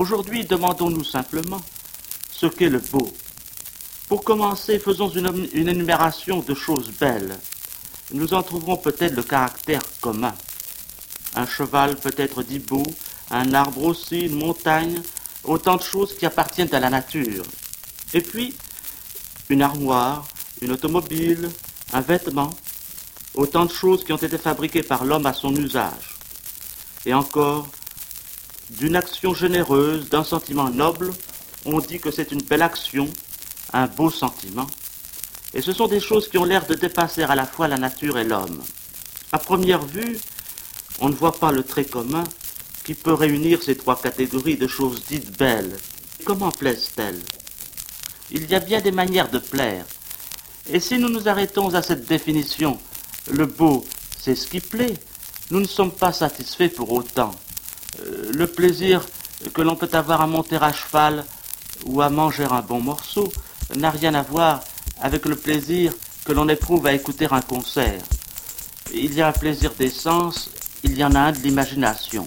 Aujourd'hui, demandons-nous simplement ce qu'est le beau. Pour commencer, faisons une énumération de choses belles. Nous en trouverons peut-être le caractère commun. Un cheval peut être dit beau, un arbre aussi, une montagne, autant de choses qui appartiennent à la nature. Et puis, une armoire, une automobile, un vêtement, autant de choses qui ont été fabriquées par l'homme à son usage. Et encore, d'une action généreuse, d'un sentiment noble, on dit que c'est une belle action, un beau sentiment. Et ce sont des choses qui ont l'air de dépasser à la fois la nature et l'homme. À première vue, on ne voit pas le trait commun qui peut réunir ces trois catégories de choses dites belles. Comment plaisent-elles? Il y a bien des manières de plaire. Et si nous nous arrêtons à cette définition, le beau, c'est ce qui plaît, nous ne sommes pas satisfaits pour autant. Le plaisir que l'on peut avoir à monter à cheval ou à manger un bon morceau n'a rien à voir avec le plaisir que l'on éprouve à écouter un concert. Il y a un plaisir des sens, il y en a un de l'imagination.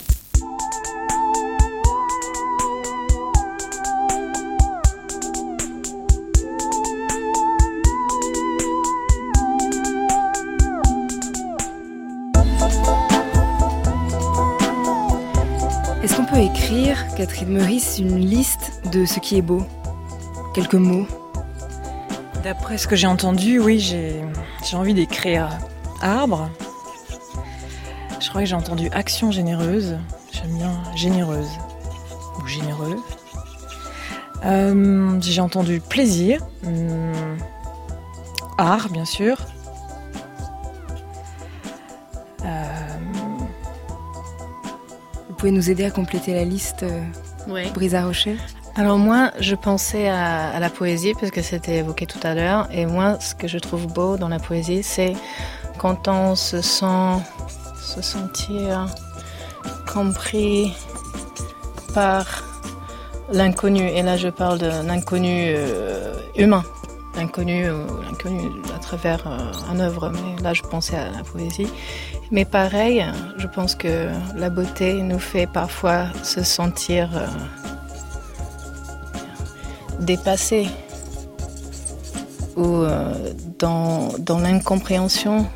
Est-ce qu'on peut écrire, Catherine Meurice, une liste de ce qui est beau? Quelques mots. D'après ce que j'ai entendu, oui, j'ai envie d'écrire arbre. Je crois que j'ai entendu action généreuse. J'aime bien généreuse ou généreux. J'ai entendu plaisir. Art, bien sûr. Vous pouvez nous aider à compléter la liste, Oui. Brisa Rocher? Alors moi, je pensais à la poésie, parce que c'était évoqué tout à l'heure. Et moi, ce que je trouve beau dans la poésie, c'est quand on se sentir compris par l'inconnu. Et là, je parle de l'inconnu humain. L'inconnu à travers une œuvre. Mais là, je pensais à la poésie. Mais pareil, je pense que la beauté nous fait parfois se sentir dépassés ou dans l'incompréhension.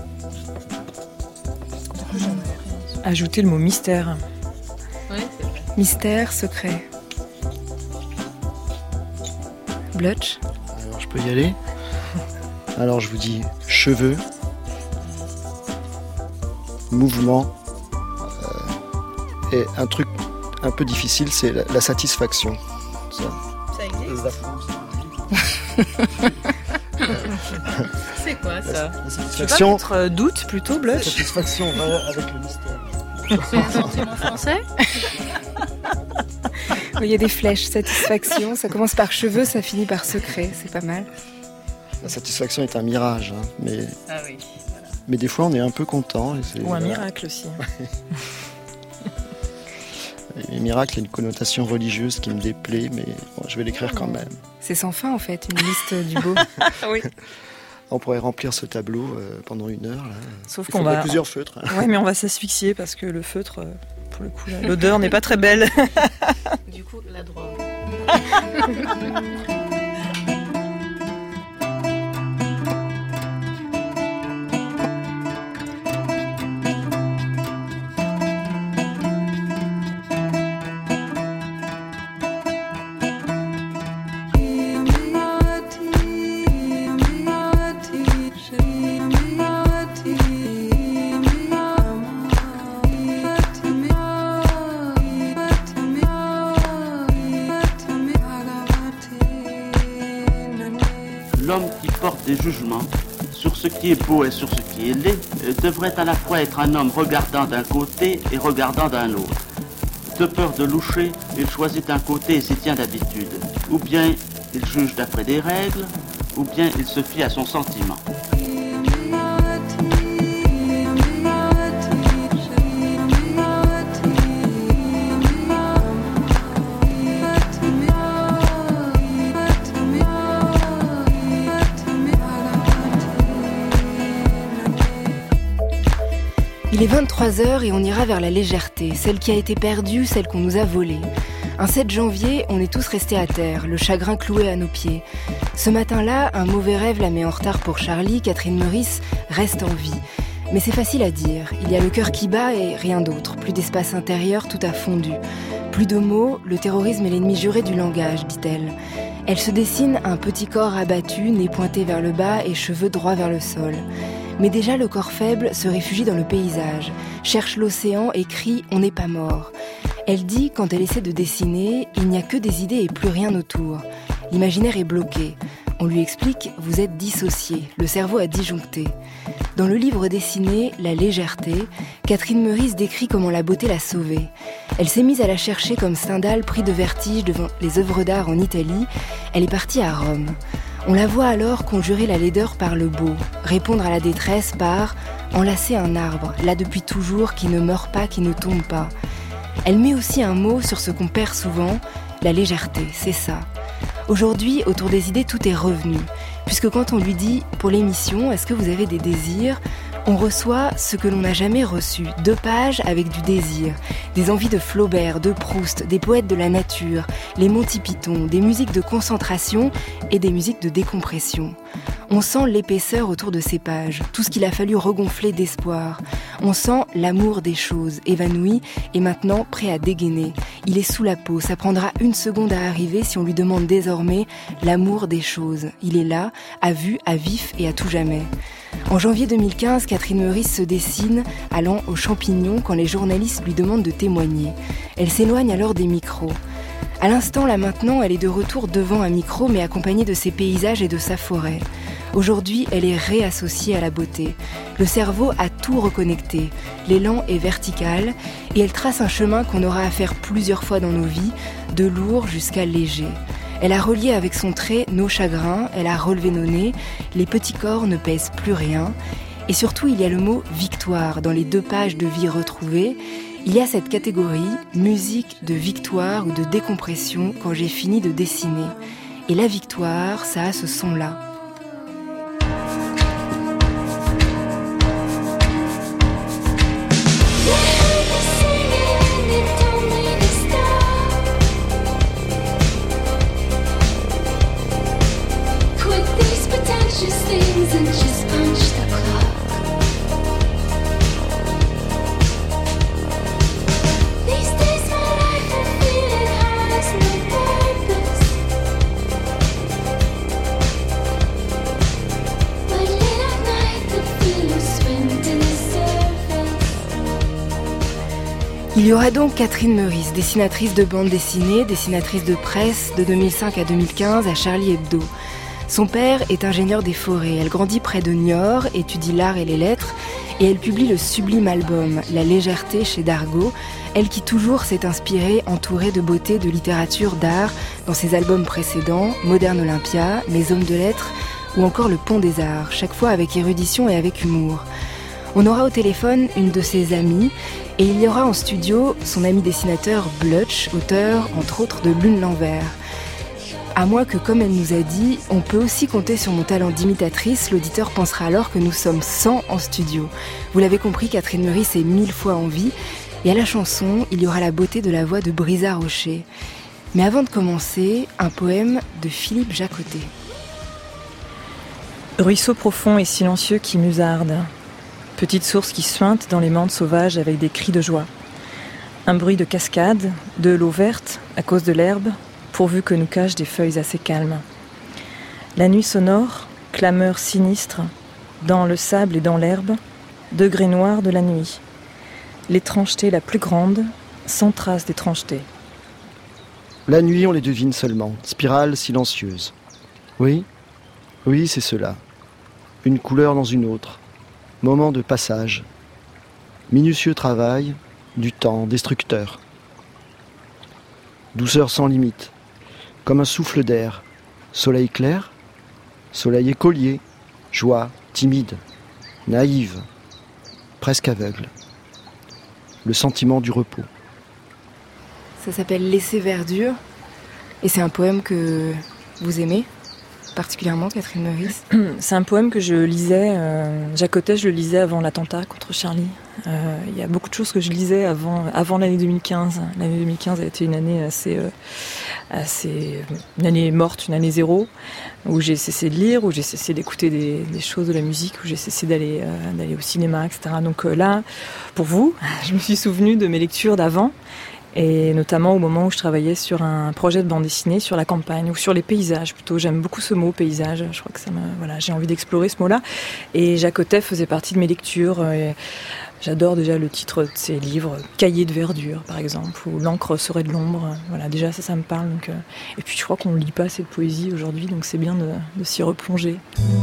Ajouter le mot mystère. Oui, c'est vrai. Mystère, secret. Blutch? Alors je peux y aller. Alors je vous dis cheveux, mouvement, et un truc un peu difficile, c'est la satisfaction. Ça existe. C'est quoi ça? La Tu satisfaction. peux pas mettre doute plutôt, La blush? satisfaction avec le mystère. C'est un sentiment français? Il y a des flèches, satisfaction, ça commence par cheveux, ça finit par secret, c'est pas mal. La satisfaction est un mirage, hein, mais Ah oui. mais des fois on est un peu content. Et Ou un miracle aussi. Et miracle, il y a une connotation religieuse qui me déplaît, mais bon, je vais l'écrire quand même. C'est sans fin en fait, une liste du beau. Oui. On pourrait remplir ce tableau pendant 1 heure. Là. Sauf Il qu'on faudrait va. plusieurs feutres. Hein. Ouais, mais on va s'asphyxier parce que le feutre, pour le coup, l'odeur n'est pas très belle. Du coup, la drogue. L'homme qui porte des jugements sur ce qui est beau et sur ce qui est laid devrait à la fois être un homme regardant d'un côté et regardant d'un autre. De peur de loucher, il choisit un côté et s'y tient d'habitude. Ou bien il juge d'après des règles, ou bien il se fie à son sentiment. Il est 23h et on ira vers la légèreté, celle qui a été perdue, celle qu'on nous a volée. Un 7 janvier, on est tous restés à terre, le chagrin cloué à nos pieds. Ce matin-là, un mauvais rêve la met en retard pour Charlie. Catherine Meurice reste en vie. Mais c'est facile à dire. Il y a le cœur qui bat et rien d'autre. Plus d'espace intérieur, tout a fondu. Plus de mots, le terrorisme est l'ennemi juré du langage, dit-elle. Elle se dessine un petit corps abattu, nez pointé vers le bas et cheveux droits vers le sol. Mais déjà le corps faible se réfugie dans le paysage, cherche l'océan et crie « on n'est pas mort ». Elle dit, quand elle essaie de dessiner, il n'y a que des idées et plus rien autour. L'imaginaire est bloqué. On lui explique « vous êtes dissocié, le cerveau a disjoncté ». Dans le livre dessiné « La légèreté », Catherine Meurice décrit comment la beauté l'a sauvée. Elle s'est mise à la chercher comme Stendhal pris de vertige devant les œuvres d'art en Italie. Elle est partie à Rome. On la voit alors conjurer la laideur par le beau, répondre à la détresse par « enlacer un arbre, là depuis toujours, qui ne meurt pas, qui ne tombe pas ». Elle met aussi un mot sur ce qu'on perd souvent, la légèreté, c'est ça. Aujourd'hui, autour des idées, tout est revenu. Puisque quand on lui dit « pour l'émission, est-ce que vous avez des désirs ?», on reçoit ce que l'on n'a jamais reçu, 2 pages avec du désir, des envies de Flaubert, de Proust, des poètes de la nature, les Monty Python, des musiques de concentration et des musiques de décompression. On sent l'épaisseur autour de ces pages, tout ce qu'il a fallu regonfler d'espoir. On sent l'amour des choses, évanoui et maintenant prêt à dégainer. Il est sous la peau, ça prendra 1 seconde à arriver si on lui demande désormais l'amour des choses. Il est là, à vue, à vif et à tout jamais. En janvier 2015, Catherine Meurice se dessine, allant aux champignons quand les journalistes lui demandent de témoigner. Elle s'éloigne alors des micros. À l'instant, là maintenant, elle est de retour devant un micro, mais accompagnée de ses paysages et de sa forêt. Aujourd'hui, elle est réassociée à la beauté. Le cerveau a tout reconnecté. L'élan est vertical et elle trace un chemin qu'on aura à faire plusieurs fois dans nos vies, de lourd jusqu'à léger. Elle a relié avec son trait nos chagrins, elle a relevé nos nez, les petits corps ne pèsent plus rien. Et surtout, il y a le mot « victoire » dans les 2 pages de vie retrouvées. Il y a cette catégorie, musique de victoire ou de décompression quand j'ai fini de dessiner. Et la victoire, ça a ce son-là. Il y aura donc Catherine Meurice, dessinatrice de bande dessinée, dessinatrice de presse de 2005 à 2015 à Charlie Hebdo. Son père est ingénieur des forêts. Elle grandit près de Niort, étudie l'art et les lettres et elle publie le sublime album La légèreté chez Dargaud. Elle qui toujours s'est inspirée, entourée de beauté, de littérature, d'art dans ses albums précédents, Moderne Olympia, Les hommes de lettres ou encore Le Pont des Arts, chaque fois avec érudition et avec humour. On aura au téléphone une de ses amies et il y aura en studio son ami dessinateur Blutch, auteur entre autres de Lune l'envers. À moins que, comme elle nous a dit, on peut aussi compter sur mon talent d'imitatrice, l'auditeur pensera alors que nous sommes 100 en studio. Vous l'avez compris, Catherine Meurice est 1000 fois en vie et à la chanson, il y aura la beauté de la voix de Brisa Rocher. Mais avant de commencer, un poème de Philippe Jacotet. Ruisseau profond et silencieux qui musarde. Petite source qui suinte dans les mantes sauvages avec des cris de joie. Un bruit de cascade, de l'eau verte à cause de l'herbe, pourvu que nous cachent des feuilles assez calmes. La nuit sonore, clameur sinistre, dans le sable et dans l'herbe, degré noir de la nuit. L'étrangeté la plus grande, sans trace d'étrangeté. La nuit, on les devine seulement, spirale silencieuse. Oui, c'est cela. Une couleur dans une autre. Moment de passage. Minutieux travail, du temps destructeur. Douceur sans limite, comme un souffle d'air. Soleil clair, soleil écolier, joie timide, naïve, presque aveugle. Le sentiment du repos. Ça s'appelle Laisser verdure et c'est un poème que vous aimez ? particulièrement, Catherine Meurice? C'est un poème que je lisais, Jacques Ottey, je le lisais avant l'attentat contre Charlie. Il y a beaucoup de choses que je lisais avant l'année 2015. L'année 2015 a été une année une année morte, une année zéro, où j'ai cessé de lire, où j'ai cessé d'écouter des choses de la musique, où j'ai cessé d'aller au cinéma, etc. Donc là, pour vous, je me suis souvenue de mes lectures d'avant, et notamment au moment où je travaillais sur un projet de bande dessinée sur la campagne, ou sur les paysages plutôt. J'aime beaucoup ce mot, paysage. Je crois que j'ai envie d'explorer ce mot-là. Et Jacques Ottey faisait partie de mes lectures. Et j'adore déjà le titre de ses livres, Cahiers de verdure, par exemple, ou L'encre serait de l'ombre. Voilà, déjà ça me parle. Donc, et puis je crois qu'on ne lit pas cette poésie aujourd'hui, donc c'est bien de s'y replonger.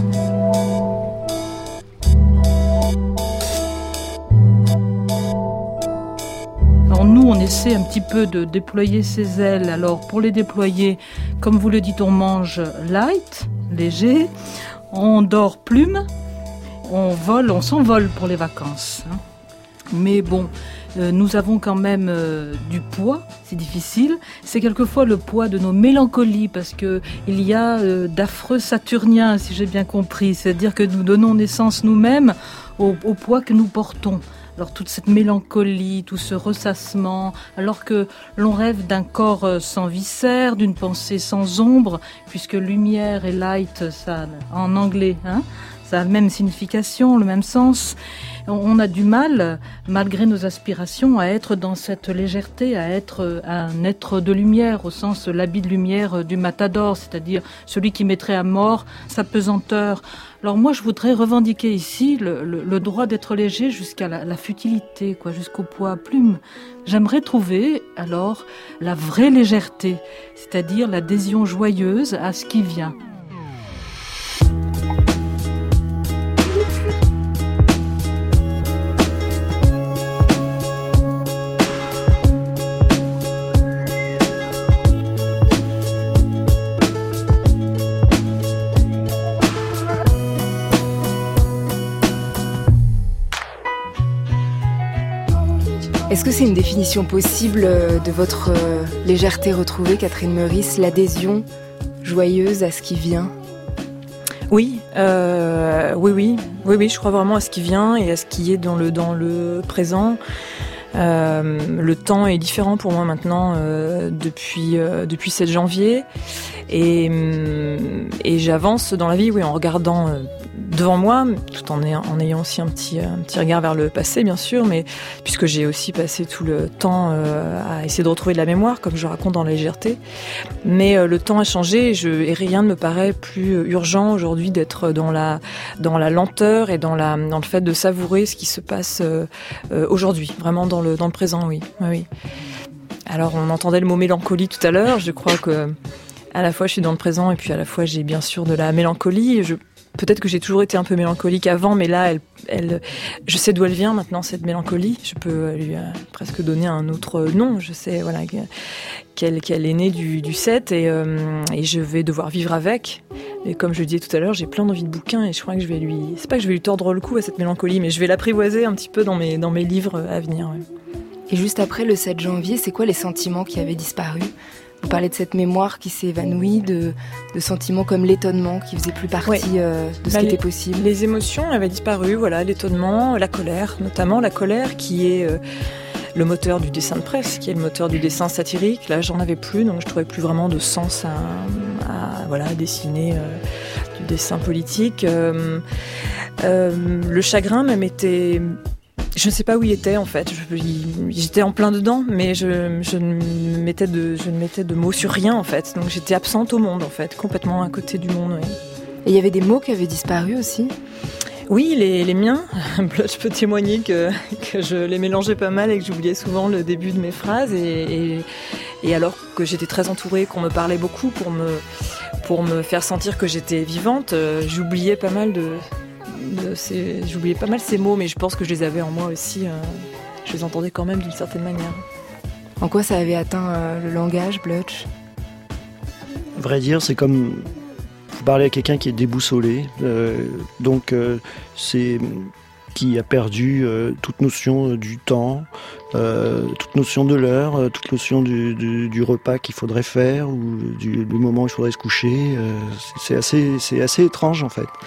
Alors nous, on essaie un petit peu de déployer ses ailes. Alors pour les déployer, comme vous le dites, on mange light, léger, on dort plume, on vole, on s'envole pour les vacances. Mais bon, nous avons quand même du poids, c'est difficile. C'est quelquefois le poids de nos mélancolies, parce que il y a d'affreux saturniens, si j'ai bien compris. C'est-à-dire que nous donnons naissance nous-mêmes au poids que nous portons. Alors toute cette mélancolie, tout ce ressassement, alors que l'on rêve d'un corps sans viscères, d'une pensée sans ombre, puisque lumière et light, ça, en anglais, ça a la même signification, le même sens. On a du mal, malgré nos aspirations, à être dans cette légèreté, à être un être de lumière, au sens l'habit de lumière du matador, c'est-à-dire celui qui mettrait à mort sa pesanteur. Alors moi, je voudrais revendiquer ici le droit d'être léger jusqu'à la futilité, jusqu'au poids à plume. J'aimerais trouver alors la vraie légèreté, c'est-à-dire l'adhésion joyeuse à ce qui vient. Est-ce que c'est une définition possible de votre légèreté retrouvée, Catherine Meurice, l'adhésion joyeuse à ce qui vient? Oui, je crois vraiment à ce qui vient et à ce qui est dans le présent. Le temps est différent pour moi maintenant depuis 7 janvier et j'avance dans la vie, en regardant devant moi, tout en ayant aussi un petit regard vers le passé, bien sûr, mais puisque j'ai aussi passé tout le temps à essayer de retrouver de la mémoire, comme je raconte dans La légèreté. Mais le temps a changé et rien ne me paraît plus urgent aujourd'hui d'être dans la lenteur et dans le fait de savourer ce qui se passe aujourd'hui, vraiment dans le présent, oui. Alors, on entendait le mot mélancolie tout à l'heure. Je crois que à la fois je suis dans le présent et puis à la fois j'ai bien sûr de la mélancolie. Peut-être que j'ai toujours été un peu mélancolique avant, mais là, je sais d'où elle vient maintenant, cette mélancolie. Je peux lui presque donner un autre nom. Je sais qu'elle est née du 7 et je vais devoir vivre avec. Et comme je le disais tout à l'heure, j'ai plein d'envie de bouquins et je crois que c'est pas que je vais lui tordre le cou à cette mélancolie, mais je vais l'apprivoiser un petit peu dans mes livres à venir. Ouais. Et juste après le 7 janvier, c'est quoi les sentiments qui avaient disparu ? Vous parlez de cette mémoire qui s'est évanouie, de sentiments comme l'étonnement qui faisait plus partie de ce qui était possible. Les émotions avaient disparu, l'étonnement, la colère, notamment la colère qui est le moteur du dessin de presse, qui est le moteur du dessin satirique. Là, j'en avais plus, donc je trouvais plus vraiment de sens à dessiner du dessin politique. Le chagrin même était... Je ne sais pas où il était en fait, j'étais en plein dedans, mais je ne mettais de mots sur rien en fait, donc j'étais absente au monde en fait, complètement à côté du monde. Oui. Et il y avait des mots qui avaient disparu aussi ? Oui, les miens. Je peux témoigner que je les mélangeais pas mal et que j'oubliais souvent le début de mes phrases et alors que j'étais très entourée, qu'on me parlait beaucoup pour me faire sentir que j'étais vivante, j'oubliais pas mal ces mots, mais je pense que je les avais en moi aussi. Je les entendais quand même d'une certaine manière. En quoi ça avait atteint le langage, Blutch ? À vrai dire, c'est comme vous parlez à quelqu'un qui est déboussolé. Donc c'est qui a perdu toute notion du temps, toute notion de l'heure, toute notion du repas qu'il faudrait faire ou du moment où il faudrait se coucher. C'est assez étrange en fait.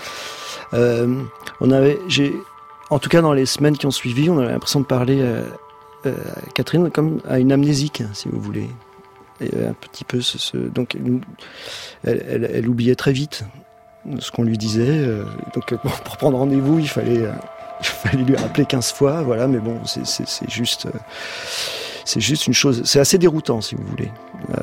En tout cas dans les semaines qui ont suivi, on avait l'impression de parler à Catherine comme à une amnésique, si vous voulez. Et un petit peu donc elle oubliait très vite ce qu'on lui disait. Donc pour prendre rendez-vous, il fallait lui rappeler 15 fois, voilà. Mais bon, c'est juste une chose. C'est assez déroutant, si vous voulez.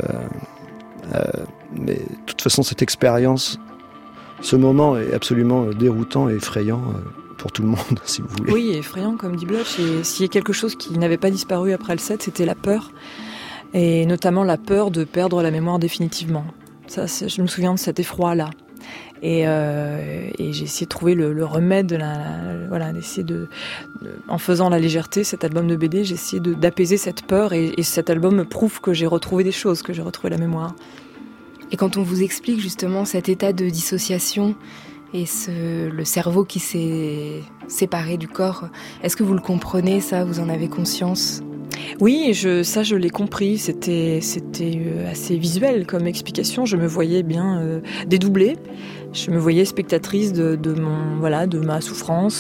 Mais de toute façon, cette expérience, ce moment est absolument déroutant et effrayant. Pour tout le monde, si vous voulez. Oui, effrayant, comme dit Blotch. Et s'il y a quelque chose qui n'avait pas disparu après le 7, c'était la peur. Et notamment la peur de perdre la mémoire définitivement. Ça, je me souviens de cet effroi-là. Et j'ai essayé de trouver le remède, d'essayer en faisant la légèreté, cet album de BD, j'ai essayé d'apaiser cette peur. Et cet album me prouve que j'ai retrouvé des choses, que j'ai retrouvé la mémoire. Et quand on vous explique justement cet état de dissociation, et le cerveau qui s'est séparé du corps, est-ce que vous le comprenez, ça? Vous en avez conscience? Oui, je l'ai compris. C'était assez visuel comme explication. Je me voyais bien dédoublée. Je me voyais spectatrice de ma souffrance.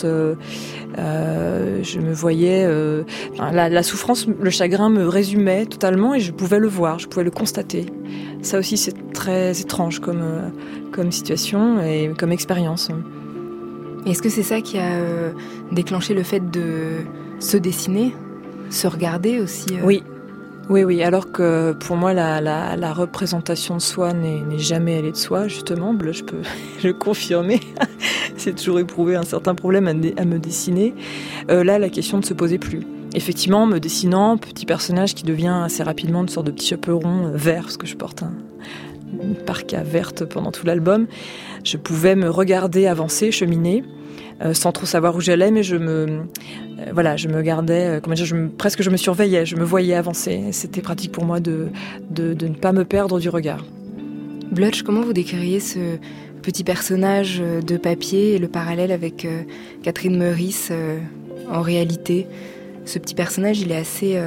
Je me voyais la souffrance, le chagrin me résumait totalement et je pouvais le voir, je pouvais le constater. Ça aussi, c'est très étrange comme situation et comme expérience. Et est-ce que c'est ça qui a déclenché le fait de se dessiner, se regarder aussi Oui, alors que pour moi, la représentation de soi n'est jamais allée de soi, justement. Je peux le confirmer. C'est toujours éprouvé un certain problème à me dessiner. Là, la question ne se posait plus. Effectivement, me dessinant, petit personnage qui devient assez rapidement une sorte de petit chaperon vert, parce que je porte une parka verte pendant tout l'album, je pouvais me regarder avancer, cheminer, sans trop savoir où j'allais, mais je me gardais, presque je me surveillais, je me voyais avancer. C'était pratique pour moi de ne pas me perdre du regard. Blotch, comment vous décririez ce petit personnage de papier et le parallèle avec Catherine Meurice en réalité? Ce petit personnage, il est assez...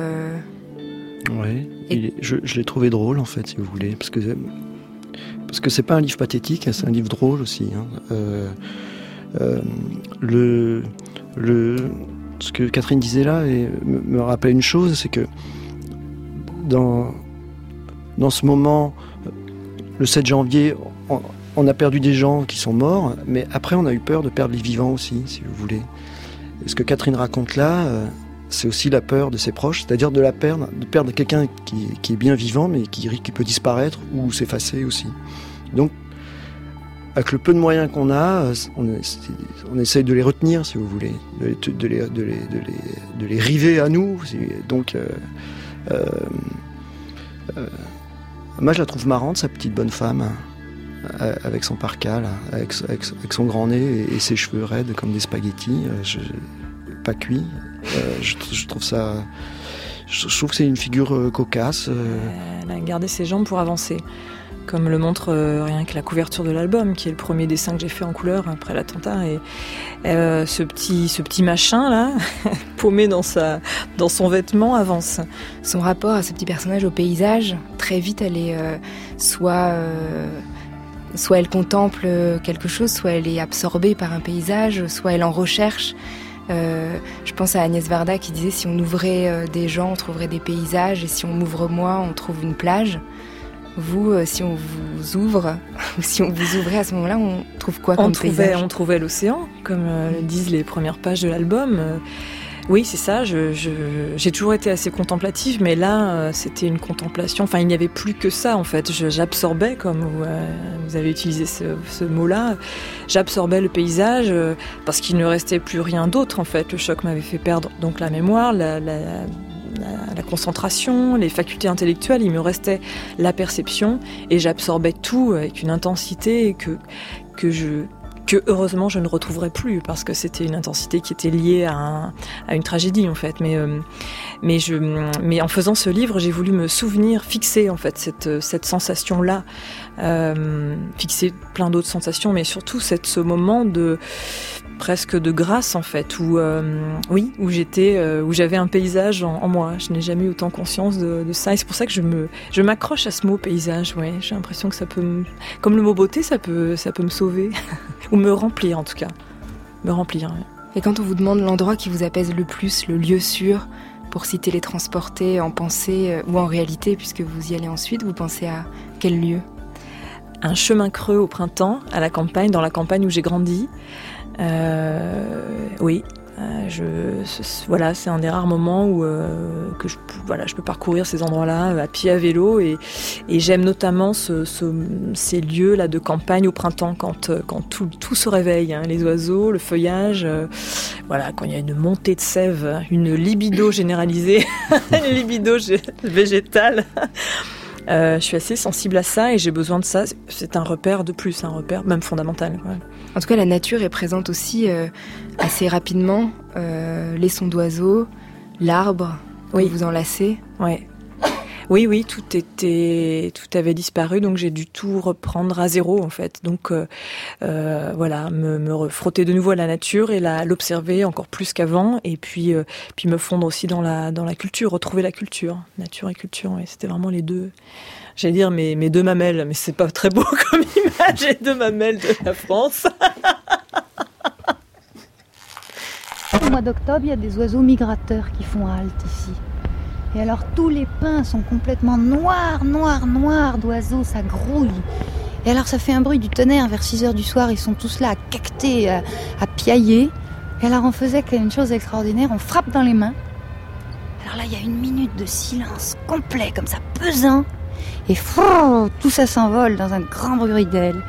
Oui, je l'ai trouvé drôle en fait, si vous voulez, parce que c'est pas un livre pathétique, c'est un livre drôle aussi. Ce que Catherine disait là me rappelle une chose, c'est que dans ce moment, le 7 janvier, on a perdu des gens qui sont morts, mais après on a eu peur de perdre les vivants aussi, si vous voulez. Et ce que Catherine raconte là, c'est aussi la peur de ses proches, c'est-à-dire de perdre quelqu'un qui est bien vivant, mais qui peut disparaître ou s'effacer aussi. Donc, avec le peu de moyens qu'on a, on essaye de les retenir, si vous voulez, de les river à nous. Donc, moi, je la trouve marrante, sa petite bonne femme, avec son parka, là, avec son grand nez et ses cheveux raides comme des spaghettis, pas cuits. Je trouve ça... Je trouve que c'est une figure cocasse. Elle a gardé ses jambes pour avancer. Comme le montre rien que la couverture de l'album, qui est le premier dessin que j'ai fait en couleur après l'attentat. Et ce petit machin là, paumé dans son vêtement, avance. Son rapport à ce petit personnage au paysage, très vite, elle est soit elle contemple quelque chose, soit elle est absorbée par un paysage, soit elle en recherche. Je pense à Agnès Varda qui disait si on ouvrait des gens, on trouverait des paysages, et si on m'ouvre moi, on trouve une plage. Vous, si on vous ouvre, ou si on vous ouvrait à ce moment-là, on trouve quoi comme paysage ? On trouvait l'océan, comme le disent les premières pages de l'album. Oui, c'est ça, j'ai toujours été assez contemplative, mais là, c'était une contemplation. Enfin, il n'y avait plus que ça, en fait. J'absorbais, comme vous avez utilisé ce mot-là, j'absorbais le paysage parce qu'il ne restait plus rien d'autre, en fait. Le choc m'avait fait perdre donc la mémoire, la concentration, les facultés intellectuelles, il me restait la perception et j'absorbais tout avec une intensité que heureusement je ne retrouverai plus parce que c'était une intensité qui était liée à une tragédie en fait. Mais en faisant ce livre, j'ai voulu me souvenir, fixer en fait cette sensation-là, fixer plein d'autres sensations, mais surtout ce moment presque de grâce en fait, où j'avais un paysage en moi. Je n'ai jamais eu autant conscience de ça, et c'est pour ça que je m'accroche à ce mot paysage. Ouais, j'ai l'impression que ça peut, comme le mot beauté, ça peut me sauver ou me remplir en tout cas, me remplir. Ouais. Et quand on vous demande l'endroit qui vous apaise le plus, le lieu sûr, pour s'y télétransporter en pensée ou en réalité, puisque vous y allez ensuite, vous pensez à quel lieu ? Un chemin creux au printemps, à la campagne, dans la campagne où j'ai grandi. C'est un des rares moments où que je peux parcourir ces endroits-là à pied, à vélo, et j'aime notamment ces lieux-là de campagne au printemps, quand tout se réveille, hein, les oiseaux, le feuillage, quand il y a une montée de sève, une libido généralisée, une libido végétale. Je suis assez sensible à ça et j'ai besoin de ça. C'est un repère de plus, un repère même fondamental. Ouais. En tout cas, la nature est présente aussi assez rapidement. Les sons d'oiseaux, l'arbre, oui. Vous enlacez. Ouais. Oui, tout avait disparu, donc j'ai dû tout reprendre à zéro en fait. Donc me frotter de nouveau à la nature et l'observer encore plus qu'avant, et puis me fondre aussi dans la culture, retrouver la culture, nature et culture. Ouais, c'était vraiment les deux. J'allais dire mes deux mamelles, mais c'est pas très beau comme image, les deux mamelles de la France. Au mois d'octobre, il y a des oiseaux migrateurs qui font halte ici. Et alors tous les pins sont complètement noirs d'oiseaux, ça grouille. Et alors ça fait un bruit du tonnerre vers 6h du soir, ils sont tous là à caqueter, à piailler. Et alors on faisait une chose extraordinaire, on frappe dans les mains. Alors là il y a une minute de silence complet, comme ça, pesant. Et tout ça s'envole dans un grand bruit d'ailes.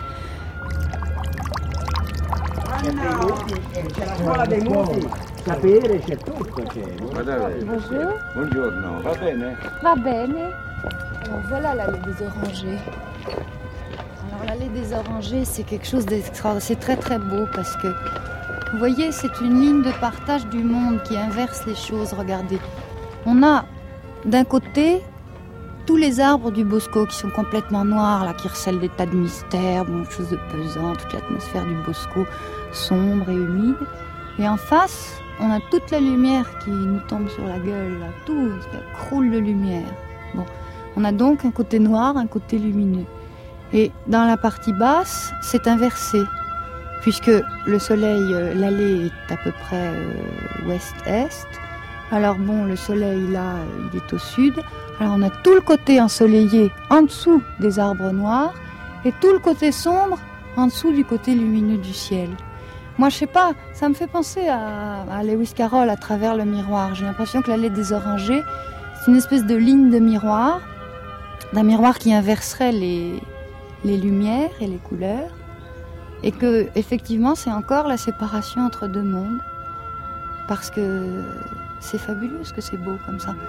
Bonjour. Buongiorno, va bene? Va bene. Alors voilà l'allée des orangers. Alors l'allée des orangers, c'est quelque chose d'extraordinaire. C'est très très beau parce que, vous voyez, c'est une ligne de partage du monde qui inverse les choses. Regardez, on a d'un côté tous les arbres du Bosco qui sont complètement noirs, là, qui recèlent des tas de mystères, quelque chose de pesant, toute l'atmosphère du Bosco sombre et humide. Et en face, on a toute la lumière qui nous tombe sur la gueule, là, tout, ça croule de lumière. Bon, on a donc un côté noir, un côté lumineux. Et dans la partie basse, c'est inversé, puisque le soleil, l'allée est à peu près ouest-est. Alors bon, le soleil là, il est au sud. Alors on a tout le côté ensoleillé en dessous des arbres noirs et tout le côté sombre en dessous du côté lumineux du ciel. Moi, je sais pas, ça me fait penser à Lewis Carroll, À travers le miroir. J'ai l'impression que l'allée des orangers, c'est une espèce de ligne de miroir, d'un miroir qui inverserait les lumières et les couleurs, et que effectivement, c'est encore la séparation entre deux mondes, parce que c'est fabuleux ce que c'est beau comme ça.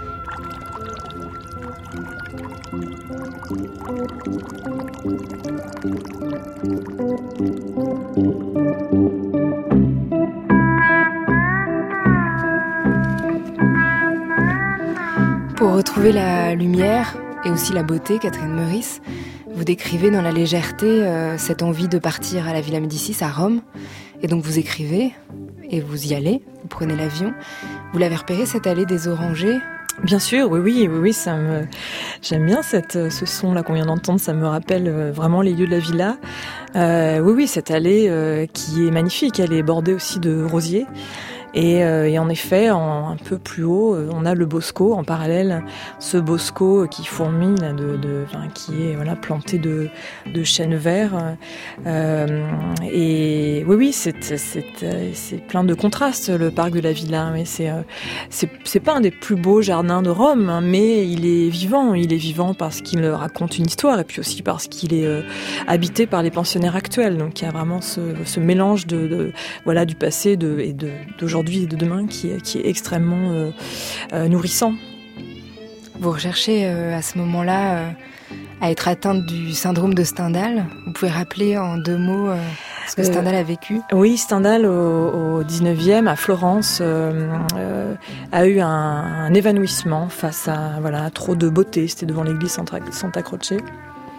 Pour retrouver la lumière et aussi la beauté, Catherine Meurice, vous décrivez dans la légèreté cette envie de partir à la Villa Médicis à Rome. Et donc vous écrivez et vous y allez, vous prenez l'avion. Vous l'avez repéré, cette allée des orangers ? Bien sûr, oui, j'aime bien ce son-là qu'on vient d'entendre, ça me rappelle vraiment les lieux de la villa. Oui, cette allée qui est magnifique, elle est bordée aussi de rosiers. Et en effet, un peu plus haut, on a le Bosco en parallèle, ce Bosco qui fourmille, qui est planté de chênes verts. Et oui, c'est plein de contrastes, le parc de la Villa. Mais c'est pas un des plus beaux jardins de Rome, hein, mais il est vivant. Il est vivant parce qu'il raconte une histoire et puis aussi parce qu'il est habité par les pensionnaires actuels. Donc il y a vraiment ce mélange du passé et d'aujourd'hui et de demain qui est extrêmement nourrissant. Vous recherchez à ce moment-là à être atteinte du syndrome de Stendhal. Vous pouvez rappeler en 2 mots ce que Stendhal a vécu ? Oui, Stendhal au 19e à Florence a eu un évanouissement face à trop de beauté. C'était devant l'église Santa Croce.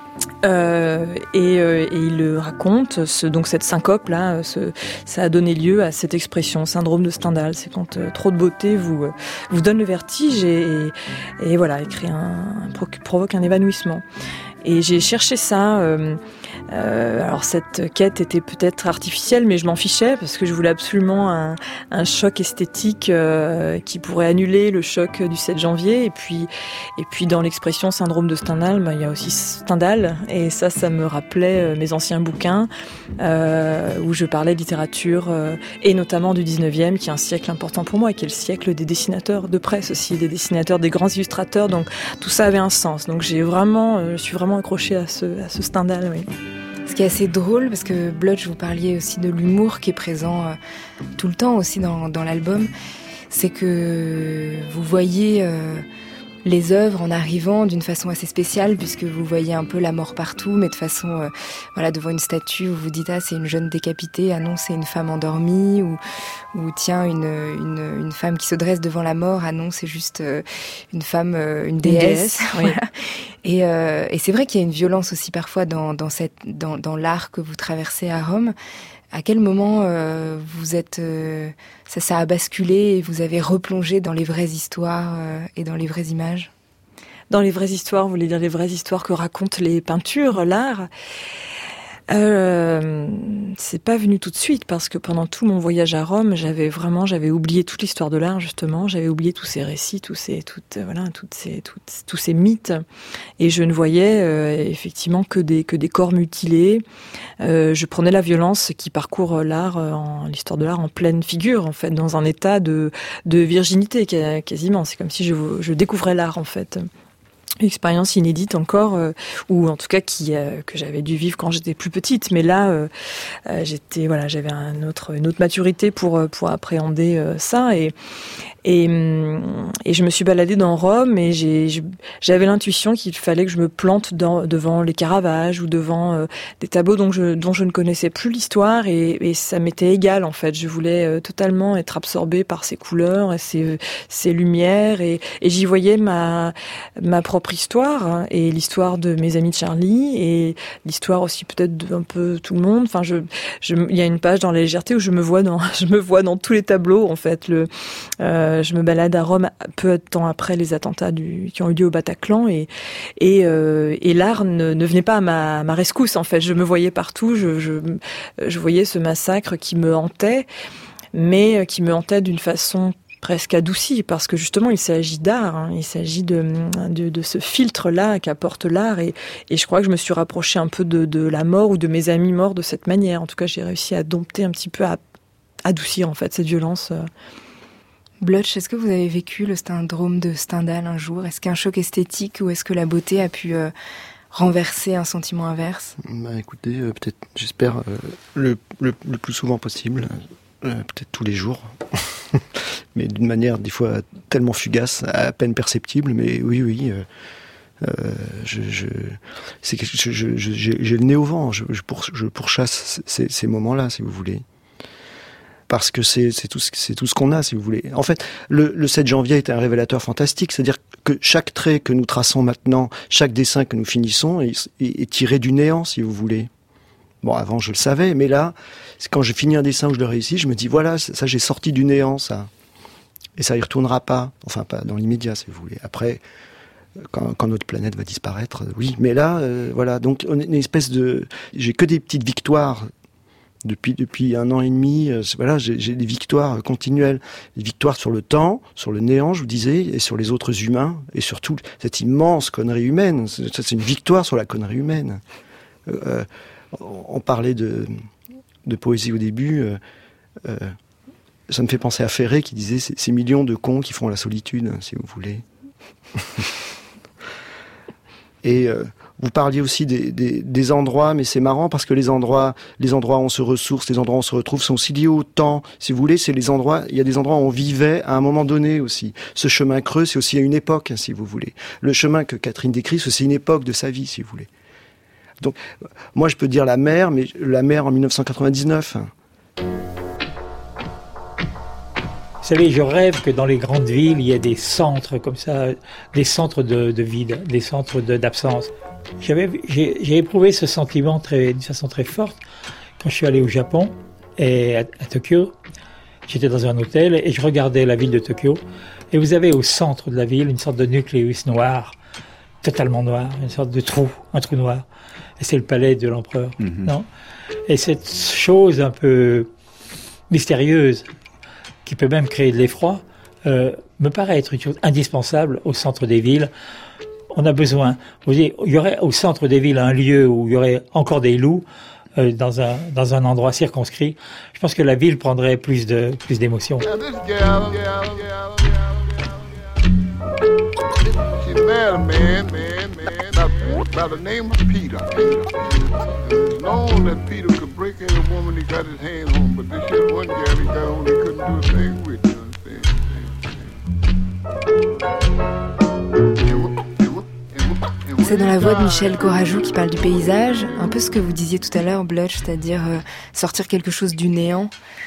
Et il le raconte, donc cette syncope-là, ça a donné lieu à cette expression, syndrome de Stendhal. C'est quand trop de beauté vous donne le vertige et voilà, provoque un évanouissement. Et j'ai cherché ça. Alors cette quête était peut-être artificielle, mais je m'en fichais parce que je voulais absolument un choc esthétique qui pourrait annuler le choc du 7 janvier. Et puis dans l'expression syndrome de Stendhal, il y a aussi Stendhal. Et ça me rappelait mes anciens bouquins où je parlais de littérature et notamment du 19e, qui est un siècle important pour moi, et qui est le siècle des dessinateurs de presse aussi, des dessinateurs, des grands illustrateurs. Donc tout ça avait un sens. Donc je suis vraiment accrochée à ce Stendhal, oui. Ce qui est assez drôle, parce que Blotch, vous parliez aussi de l'humour qui est présent tout le temps aussi dans l'album, c'est que vous voyez les œuvres en arrivant d'une façon assez spéciale, puisque vous voyez un peu la mort partout, mais de façon, devant une statue où vous dites c'est une jeune décapitée, non c'est une femme endormie, ou tiens une femme qui se dresse devant la mort, non c'est juste une femme, une déesse. Oui. Voilà. Et c'est vrai qu'il y a une violence aussi parfois dans l'art que vous traversez à Rome. À quel moment vous êtes ça a basculé et vous avez replongé dans les vraies histoires et dans les vraies images? Dans les vraies histoires, vous voulez dire les vraies histoires que racontent les peintures, l'art? C'est pas venu tout de suite, parce que pendant tout mon voyage à Rome, j'avais oublié toute l'histoire de l'art, justement. J'avais oublié tous ces récits, tous ces mythes, et je ne voyais effectivement que des corps mutilés. Je prenais la violence qui parcourt l'histoire de l'art en pleine figure, en fait, dans un état de virginité quasiment. C'est comme si je découvrais l'art, en fait. Une expérience inédite encore, ou en tout cas que j'avais dû vivre quand j'étais plus petite. Mais là, j'avais une autre maturité pour appréhender ça. Et je me suis baladée dans Rome et j'avais l'intuition qu'il fallait que je me plante devant les Caravages ou devant des tableaux dont je ne connaissais plus l'histoire, et ça m'était égal, en fait. Je voulais totalement être absorbée par ces couleurs et ces lumières, et j'y voyais ma propre histoire, et l'histoire de mes amis de Charlie, et l'histoire aussi peut-être d'un peu tout le monde. Enfin, il y a une page dans La légèreté où je me vois dans tous les tableaux, en fait. Je me balade à Rome peu de temps après les attentats qui ont eu lieu au Bataclan, et l'art ne venait pas à ma rescousse, en fait. Je me voyais partout, je voyais ce massacre qui me hantait, mais qui me hantait d'une façon presque adoucie, parce que justement il s'agit d'art, il s'agit de ce filtre-là qu'apporte l'art, et je crois que je me suis rapprochée un peu de la mort ou de mes amis morts de cette manière. En tout cas, j'ai réussi à dompter un petit peu, à adoucir en fait cette violence. Blotch, est-ce que vous avez vécu le syndrome de Stendhal un jour? Est-ce qu'un choc esthétique, ou est-ce que la beauté a pu renverser un sentiment inverse? Écoutez, peut-être, j'espère, le plus souvent possible, peut-être tous les jours, mais d'une manière des fois tellement fugace, à peine perceptible, mais oui. J'ai le nez au vent, je pourchasse ces moments-là, si vous voulez. Parce que c'est tout ce qu'on a, si vous voulez. En fait, le 7 janvier est un révélateur fantastique, c'est-à-dire que chaque trait que nous traçons maintenant, chaque dessin que nous finissons est tiré du néant, si vous voulez. Bon, avant je le savais, mais là, quand j'ai fini un dessin où je le réussis, je me dis voilà, ça j'ai sorti du néant, ça. Et ça y retournera pas, enfin pas dans l'immédiat, si vous voulez. Après, quand notre planète va disparaître, oui. Mais là, voilà, donc une espèce de... J'ai que des petites victoires depuis 1 an et demi, voilà, j'ai des victoires continuelles, des victoires sur le temps, sur le néant, je vous disais, et sur les autres humains, et surtout cette immense connerie humaine. C'est une victoire sur la connerie humaine. On parlait de poésie au début, ça me fait penser à Ferré qui disait ces millions de cons qui font la solitude, si vous voulez. Et vous parliez aussi des endroits, mais c'est marrant parce que les endroits où on se ressource, les endroits où on se retrouve sont aussi liés au temps. Si vous voulez, il y a des endroits où on vivait à un moment donné aussi. Ce chemin creux, c'est aussi à une époque, si vous voulez. Le chemin que Catherine décrit, c'est aussi une époque de sa vie, si vous voulez. Donc, moi je peux dire la mer, mais la mer en 1999. Vous savez, je rêve que dans les grandes villes, il y a des centres comme ça, des centres de vide, des centres d'absence. J'ai éprouvé ce sentiment d'une façon très forte quand je suis allé au Japon et à Tokyo. J'étais dans un hôtel et je regardais la ville de Tokyo. Et vous avez au centre de la ville une sorte de nucléus noir, totalement noir, une sorte de trou, un trou noir. Et c'est le palais de l'empereur, non ? Et cette chose un peu mystérieuse, qui peut même créer de l'effroi, me paraît être une chose indispensable au centre des villes. On a besoin, vous voyez, il y aurait au centre des villes un lieu où il y aurait encore des loups, dans un endroit circonscrit. Je pense que la ville prendrait plus d'émotion. She met a man by the name of Peter. It's known that Peter could break any woman he got his hand on, but this shit one guy he got on, he couldn't do a thing with. C'est dans la voix de Michel Corajou qui parle du paysage, un peu ce que vous disiez tout à l'heure, Blutch, c'est-à-dire sortir quelque chose du néant,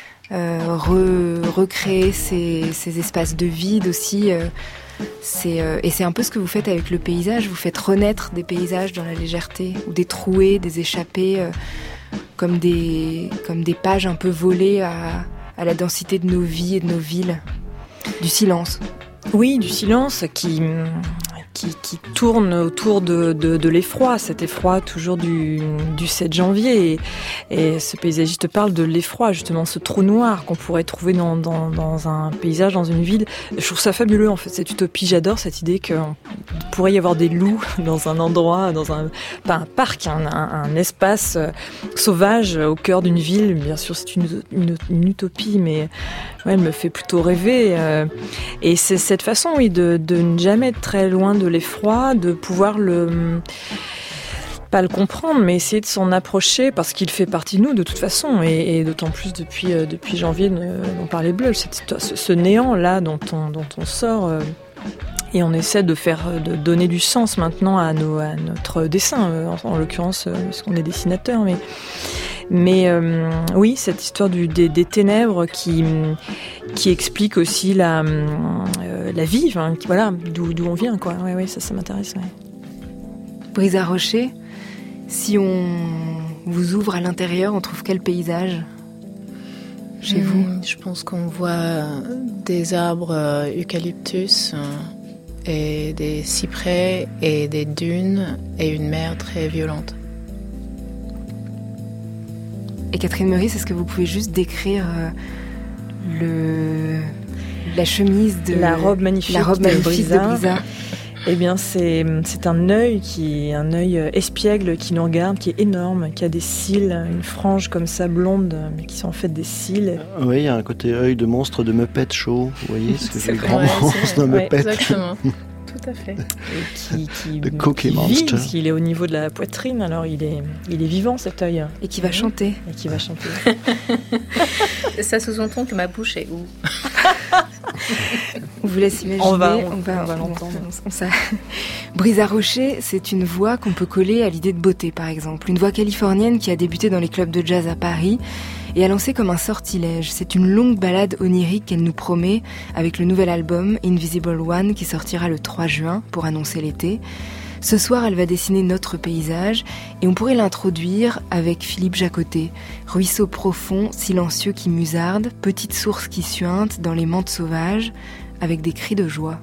recréer ces espaces de vide aussi. Et c'est un peu ce que vous faites avec le paysage, vous faites renaître des paysages dans la légèreté, ou des trouées, des échappées, comme des pages un peu volées à la densité de nos vies et de nos villes, du silence. Oui, du silence qui tourne autour de l'effroi, cet effroi toujours du 7 janvier. Et ce paysagiste parle de l'effroi, justement, ce trou noir qu'on pourrait trouver dans un paysage, dans une ville. Je trouve ça fabuleux, en fait, cette utopie. J'adore cette idée qu'il pourrait y avoir des loups dans un endroit, pas un parc, un espace sauvage au cœur d'une ville. Bien sûr, c'est une utopie, mais ouais, elle me fait plutôt rêver. Et c'est cette façon, oui, de ne jamais être très loin de l'effroi, de pouvoir pas le comprendre, mais essayer de s'en approcher parce qu'il fait partie de nous de toute façon, et d'autant plus depuis janvier dont parlait Bleu, ce néant là dont on sort, et on essaie de donner du sens maintenant à notre dessin, en l'occurrence parce qu'on est dessinateur, mais oui, cette histoire des ténèbres qui explique aussi la vie, enfin, voilà, d'où on vient, quoi. Ouais, ça m'intéresse. Ouais. Brisa Rocher, si on vous ouvre à l'intérieur, on trouve quel paysage chez vous ? Je pense qu'on voit des arbres eucalyptus et des cyprès et des dunes et une mer très violente. Et Catherine Meurice, est-ce que vous pouvez juste décrire la chemise la robe magnifique de Brisa. Eh bien, c'est un œil espiègle qui nous regarde, qui est énorme, qui a des cils, une frange comme ça blonde, mais qui sont en fait des cils. Oui, il y a un côté œil de monstre de Muppet Show, vous voyez, c'est le grand monstre de Muppet. Exactement. Tout à fait. Et qui vit, parce qu'il est au niveau de la poitrine, alors il est vivant, cet œil. Et qui va chanter. Ça sous-entend que ma bouche est où ? On vous laisse imaginer. On va l'entendre. Brisa Rocher, c'est une voix qu'on peut coller à l'idée de beauté, par exemple. Une voix californienne qui a débuté dans les clubs de jazz à Paris et a lancé comme un sortilège. C'est une longue balade onirique qu'elle nous promet avec le nouvel album Invisible One qui sortira le 3 juin pour annoncer l'été. Ce soir, elle va dessiner notre paysage et on pourrait l'introduire avec Philippe Jacotet. Ruisseau profond, silencieux qui musarde, petite source qui suinte dans les menthes sauvages avec des cris de joie.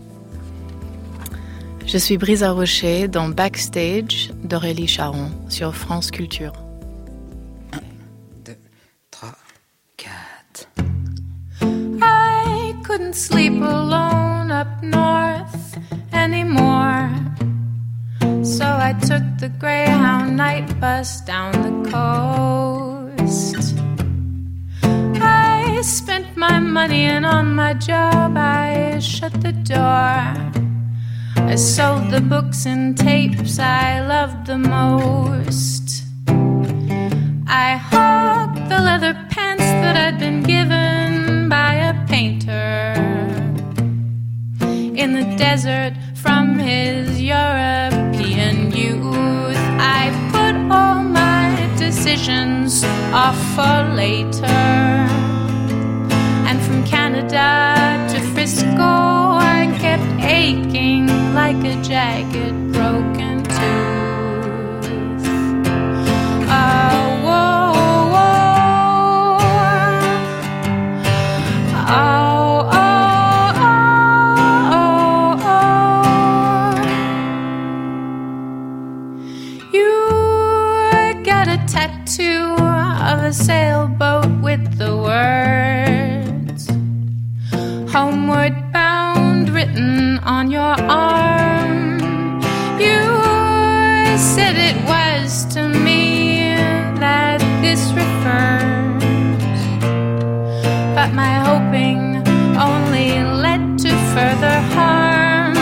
Je suis Brisa Rocher dans Backstage d'Aurélie Charon sur France Culture. 1, 2, 3, 4. I couldn't sleep alone up north anymore. So I took the Greyhound night bus down the coast. I spent my money and on my job I shut the door. I sold the books and tapes I loved the most. I hogged the leather pants that I'd been given by a painter in the desert from his European youth. I put all my decisions off for later. And from Canada to Frisco I kept aching like a jagged broken tooth. a sailboat with the words homeward bound written on your arm. You said it was to me that this refers, but my hoping only led to further harm.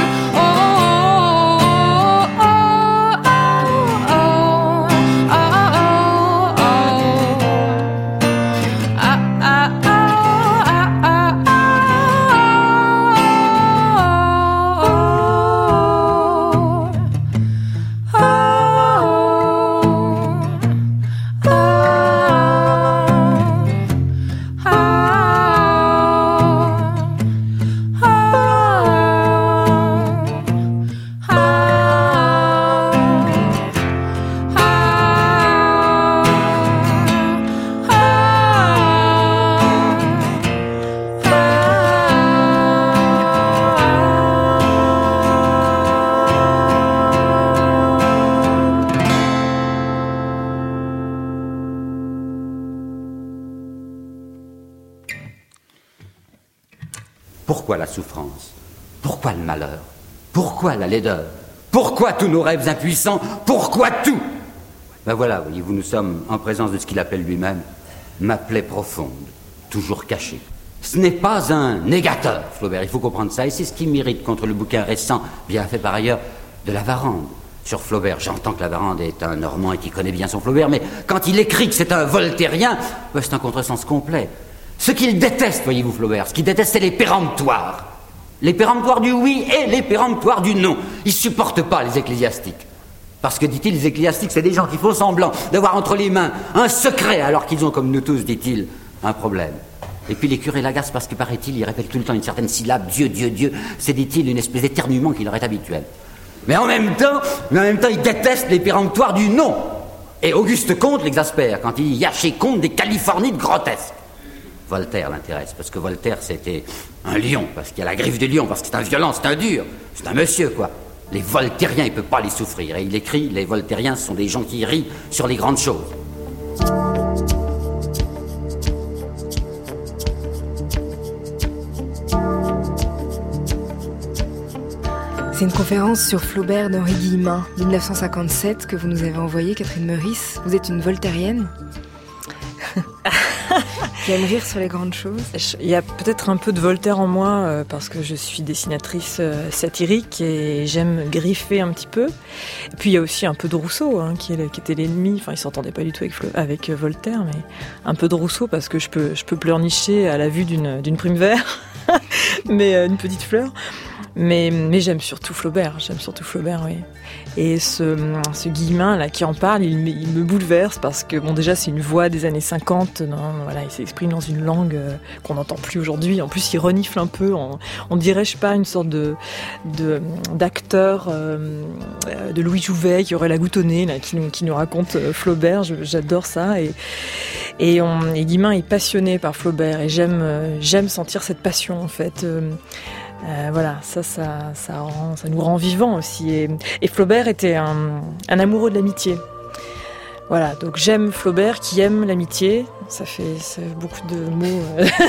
Pourquoi la souffrance? Pourquoi le malheur? Pourquoi la laideur? Pourquoi tous nos rêves impuissants? Pourquoi tout? Ben voilà, voyez-vous, nous sommes en présence de ce qu'il appelle lui-même ma plaie profonde, toujours cachée. Ce n'est pas un négateur, Flaubert, il faut comprendre ça, et c'est ce qui m'irrite contre le bouquin récent, bien fait par ailleurs, de Lavarande. Sur Flaubert, j'entends que Lavarande est un Normand et qu'il connaît bien son Flaubert, mais quand il écrit que c'est un voltairien, ben c'est un contresens complet. Ce qu'il déteste, voyez-vous, Flaubert, ce qu'il déteste, c'est les péremptoires. Les péremptoires du oui et les péremptoires du non. Il ne supporte pas les ecclésiastiques. Parce que, dit-il, les ecclésiastiques, c'est des gens qui font semblant d'avoir entre les mains un secret, alors qu'ils ont, comme nous tous, dit-il, un problème. Et puis les curés l'agacent parce que, paraît-il, ils répètent tout le temps une certaine syllabe, Dieu, Dieu, Dieu. C'est, dit-il, une espèce d'éternuement qui leur est habituel. Mais en même temps, ils détestent les péremptoires du non. Et Auguste Comte l'exaspère quand il dit « Yachez Comte des Californies de grotesques ». Voltaire l'intéresse, parce que Voltaire, c'était un lion, parce qu'il y a la griffe du lion, parce que c'est un violent, c'est un dur, c'est un monsieur, quoi. Les voltairiens, il ne peut pas les souffrir. Et il écrit, les voltairiens, ce sont des gens qui rient sur les grandes choses. C'est une conférence sur Flaubert d'Henri Guillemin, 1957, que vous nous avez envoyée, Catherine Meurice. Vous êtes une voltairienne qui aime rire sur les grandes choses. Il y a peut-être un peu de Voltaire en moi parce que je suis dessinatrice satirique et j'aime griffer un petit peu. Et puis il y a aussi un peu de Rousseau qui était l'ennemi. Enfin, il s'entendait pas du tout avec Voltaire, mais un peu de Rousseau parce que je peux pleurnicher à la vue d'une prime vert, mais une petite fleur. Mais j'aime surtout Flaubert, oui. Et ce Guillemin là qui en parle, il me bouleverse parce que bon, déjà c'est une voix des années 50, voilà, il s'exprime dans une langue qu'on n'entend plus aujourd'hui. En plus, il renifle un peu, on dirait, je sais pas, une sorte d'acteur de Louis Jouvet qui aurait la goutte au nez là, qui nous raconte Flaubert. J'adore ça et Guillemin est passionné par Flaubert et j'aime sentir cette passion en fait. Voilà, ça nous rend vivants aussi. Et Flaubert était un amoureux de l'amitié. Voilà, donc j'aime Flaubert qui aime l'amitié. Ça fait beaucoup de mots.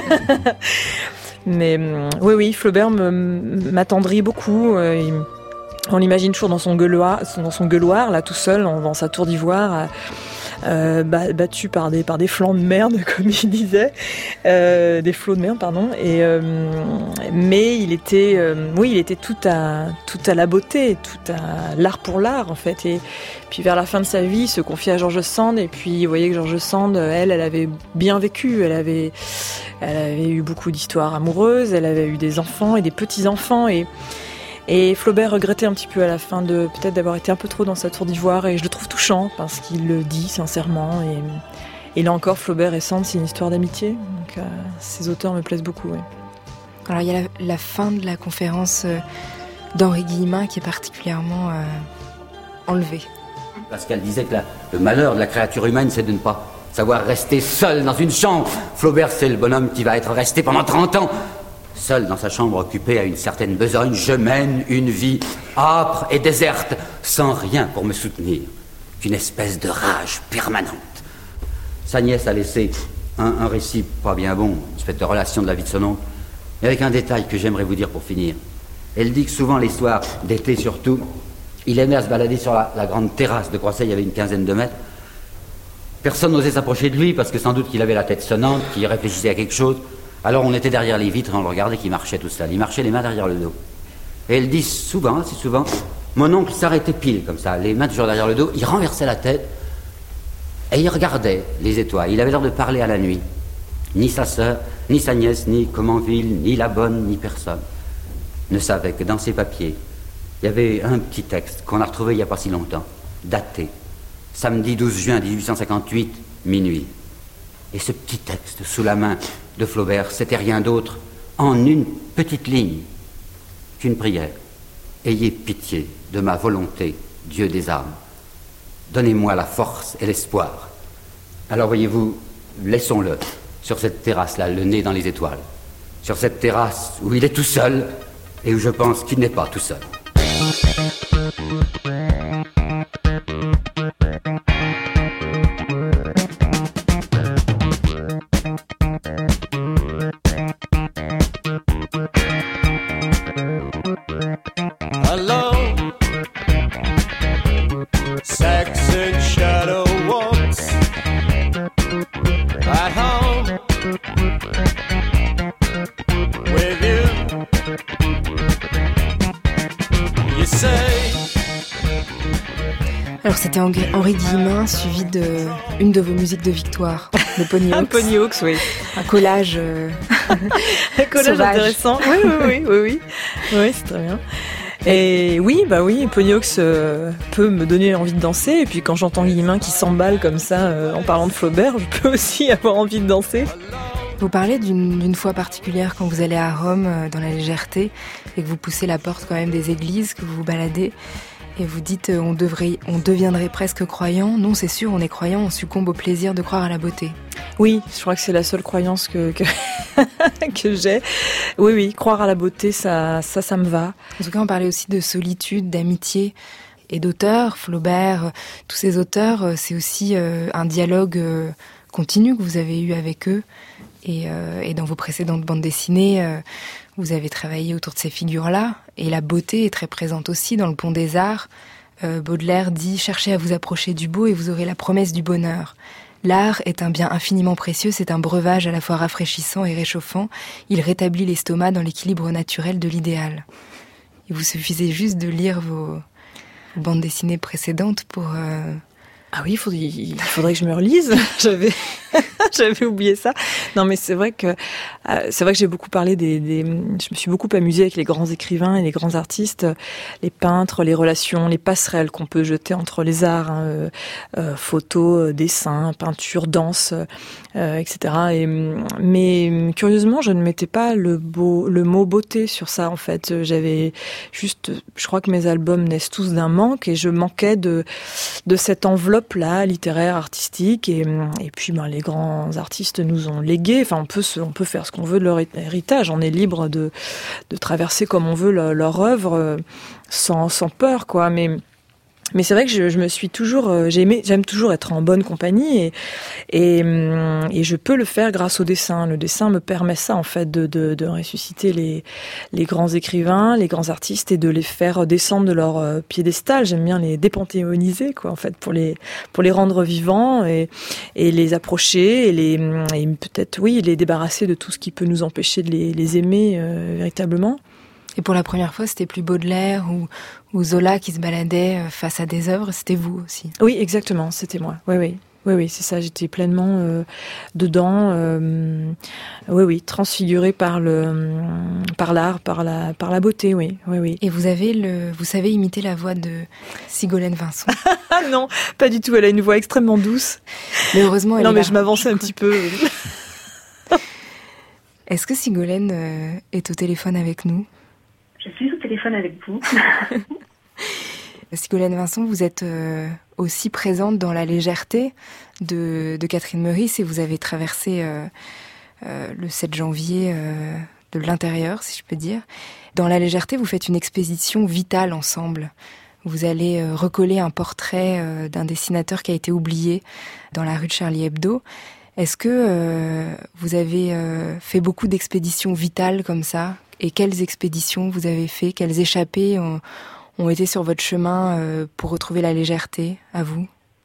Mais oui, Flaubert m'attendrit beaucoup. On l'imagine toujours dans son gueuloir, là tout seul, dans sa tour d'ivoire. Battu par des flancs de merde, comme il disait, des flots de merde, pardon. Mais il était tout à la beauté, tout à l'art pour l'art en fait. Et puis vers la fin de sa vie, il se confiait à George Sand. Et puis vous voyez que George Sand, elle avait bien vécu. Elle avait eu beaucoup d'histoires amoureuses. Elle avait eu des enfants et des petits enfants et Flaubert regrettait un petit peu à la fin peut-être d'avoir été un peu trop dans sa tour d'ivoire et je le trouve touchant parce qu'il le dit sincèrement et là encore Flaubert et Sand c'est une histoire d'amitié donc ces auteurs me plaisent beaucoup. Ouais. Alors il y a la fin de la conférence d'Henri Guillemin qui est particulièrement enlevée. Parce qu'elle disait que le malheur de la créature humaine c'est de ne pas savoir rester seul dans une chambre. Flaubert c'est le bonhomme qui va être resté pendant 30 ans seul dans sa chambre occupée à une certaine besogne, je mène une vie âpre et déserte, sans rien pour me soutenir, qu'une espèce de rage permanente. Sa nièce a laissé un récit pas bien bon, une espèce de relation de la vie de son oncle, mais avec un détail que j'aimerais vous dire pour finir. Elle dit que souvent, les soirs d'été surtout, il aimait à se balader sur la grande terrasse de Croisset, il y avait une quinzaine de mètres. Personne n'osait s'approcher de lui parce que sans doute qu'il avait la tête sonnante, qu'il réfléchissait à quelque chose. Alors on était derrière les vitres et on le regardait qu'il marchait tout seul. Il marchait les mains derrière le dos. Et elle dit souvent, assez souvent, mon oncle s'arrêtait pile comme ça, les mains toujours derrière le dos, il renversait la tête et il regardait les étoiles. Il avait l'air de parler à la nuit. Ni sa sœur, ni sa nièce, ni Comenville, ni la bonne, ni personne ne savait que dans ses papiers, il y avait un petit texte qu'on a retrouvé il n'y a pas si longtemps, daté, samedi 12 juin 1858, minuit. Et ce petit texte, sous la main de Flaubert, c'était rien d'autre, en une petite ligne, qu'une prière. Ayez pitié de ma volonté, Dieu des âmes. Donnez-moi la force et l'espoir. Alors voyez-vous, laissons-le sur cette terrasse-là, le nez dans les étoiles. Sur cette terrasse où il est tout seul et où je pense qu'il n'est pas tout seul. Alors c'était Henri Guillemin, suivi de une de vos musiques de victoire, le Pony Hawks. Un Pony Hawks, oui. Un collage, un collage sauvage. Intéressant. Oui, c'est très bien. Et oui, Pony Hawks peut me donner envie de danser. Et puis quand j'entends Guillemin qui s'emballe comme ça en parlant de Flaubert, je peux aussi avoir envie de danser. Vous parlez d'une fois particulière quand vous allez à Rome dans la légèreté et que vous poussez la porte quand même des églises, que vous vous baladez. Et vous dites on deviendrait presque croyant. Non, c'est sûr, on est croyant, on succombe au plaisir de croire à la beauté. Oui, je crois que c'est la seule croyance que j'ai. Oui, croire à la beauté, ça me va. En tout cas, on parlait aussi de solitude, d'amitié et d'auteurs. Flaubert, tous ces auteurs, c'est aussi un dialogue continu que vous avez eu avec eux. Et dans vos précédentes bandes dessinées, vous avez travaillé autour de ces figures-là. Et la beauté est très présente aussi dans le Pont des Arts. Baudelaire dit « Cherchez à vous approcher du beau et vous aurez la promesse du bonheur ». L'art est un bien infiniment précieux, c'est un breuvage à la fois rafraîchissant et réchauffant. Il rétablit l'estomac dans l'équilibre naturel de l'idéal. Il vous suffisait juste de lire vos bandes dessinées précédentes pour... Ah oui, il faudrait que je me relise. J'avais oublié ça. Non, mais c'est vrai que j'ai beaucoup parlé je me suis beaucoup amusée avec les grands écrivains et les grands artistes, les peintres, les relations, les passerelles qu'on peut jeter entre les arts, photos, dessins, peinture, danse, etc. Mais curieusement, je ne mettais pas le mot beauté sur ça. En fait, je crois que mes albums naissent tous d'un manque et je manquais de cette enveloppe là, littéraire, artistique, et puis les grands artistes nous ont légué. Enfin, on peut faire ce qu'on veut de leur héritage. On est libre de traverser comme on veut leur œuvre sans peur, quoi. Mais c'est vrai que je me suis toujours, j'aime toujours être en bonne compagnie et je peux le faire grâce au dessin. Le dessin me permet ça, en fait, de ressusciter les grands écrivains, les grands artistes et de les faire descendre de leur piédestal. J'aime bien les dépanthéoniser, quoi, en fait, pour les rendre vivants et les approcher et peut-être, oui, les débarrasser de tout ce qui peut nous empêcher de les aimer véritablement. Et pour la première fois, c'était plus Baudelaire ou Zola qui se baladait face à des œuvres, c'était vous aussi. Oui, exactement, c'était moi. Oui, c'est ça, j'étais pleinement dedans. Oui, transfigurée par l'art, par la beauté, oui. Et vous savez imiter la voix de Sigolène Vincent. Ah non, pas du tout, elle a une voix extrêmement douce. Mais heureusement, elle est là. Non, mais je m'avançais un petit peu. Est-ce que Sigolène est au téléphone avec nous ? Je suis au téléphone avec vous. Sigolène Vincent, vous êtes aussi présente dans la légèreté de Catherine Meurice et vous avez traversé le 7 janvier de l'intérieur, si je peux dire. Dans la légèreté, vous faites une expédition vitale ensemble. vous allez recoller un portrait d'un dessinateur qui a été oublié dans la rue de Charlie Hebdo. Est-ce que vous avez fait beaucoup d'expéditions vitales comme ça ? Et quelles expéditions vous avez fait ? Quelles échappées ont été sur votre chemin pour retrouver la légèreté, à vous ?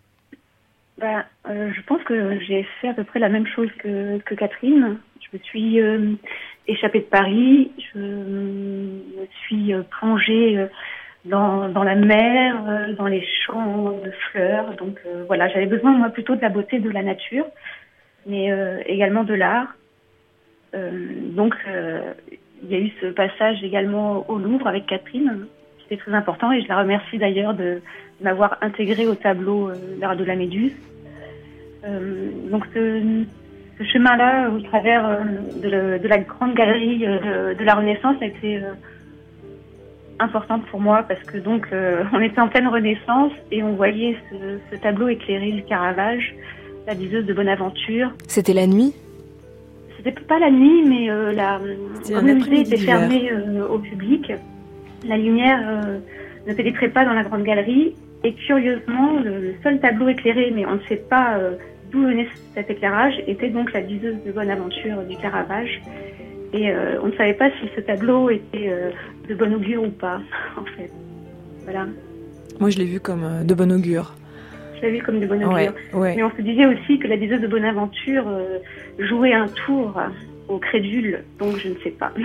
Je pense que j'ai fait à peu près la même chose que Catherine. Je me suis échappée de Paris, je me suis plongée dans la mer, dans les champs de fleurs. Donc voilà, j'avais besoin moi plutôt de la beauté de la nature, mais également de l'art. Donc il y a eu ce passage également au Louvre avec Catherine, qui était très important, et je la remercie d'ailleurs de m'avoir intégrée au tableau l'art de la Méduse. Donc ce chemin-là, au travers de la grande galerie de la Renaissance, a été importante pour moi parce que donc on était en pleine Renaissance et on voyait ce tableau éclairé du Caravage, la diseuse de Bonaventure. C'était la nuit ? C'était pas la nuit, mais comme le musée était fermé au public, la lumière ne pénétrait pas dans la grande galerie. Et curieusement, le seul tableau éclairé, mais on ne sait pas d'où venait cet éclairage, était donc la diseuse de Bonaventure du Caravage. Et on ne savait pas si ce tableau était de bon augure ou pas, en fait. Voilà. Moi, je l'ai vu comme de bon augure. Je l'ai vu comme de bon augure. Ouais. Mais on se disait aussi que la diseuse de Bonaventure jouait un tour aux crédules, donc je ne sais pas.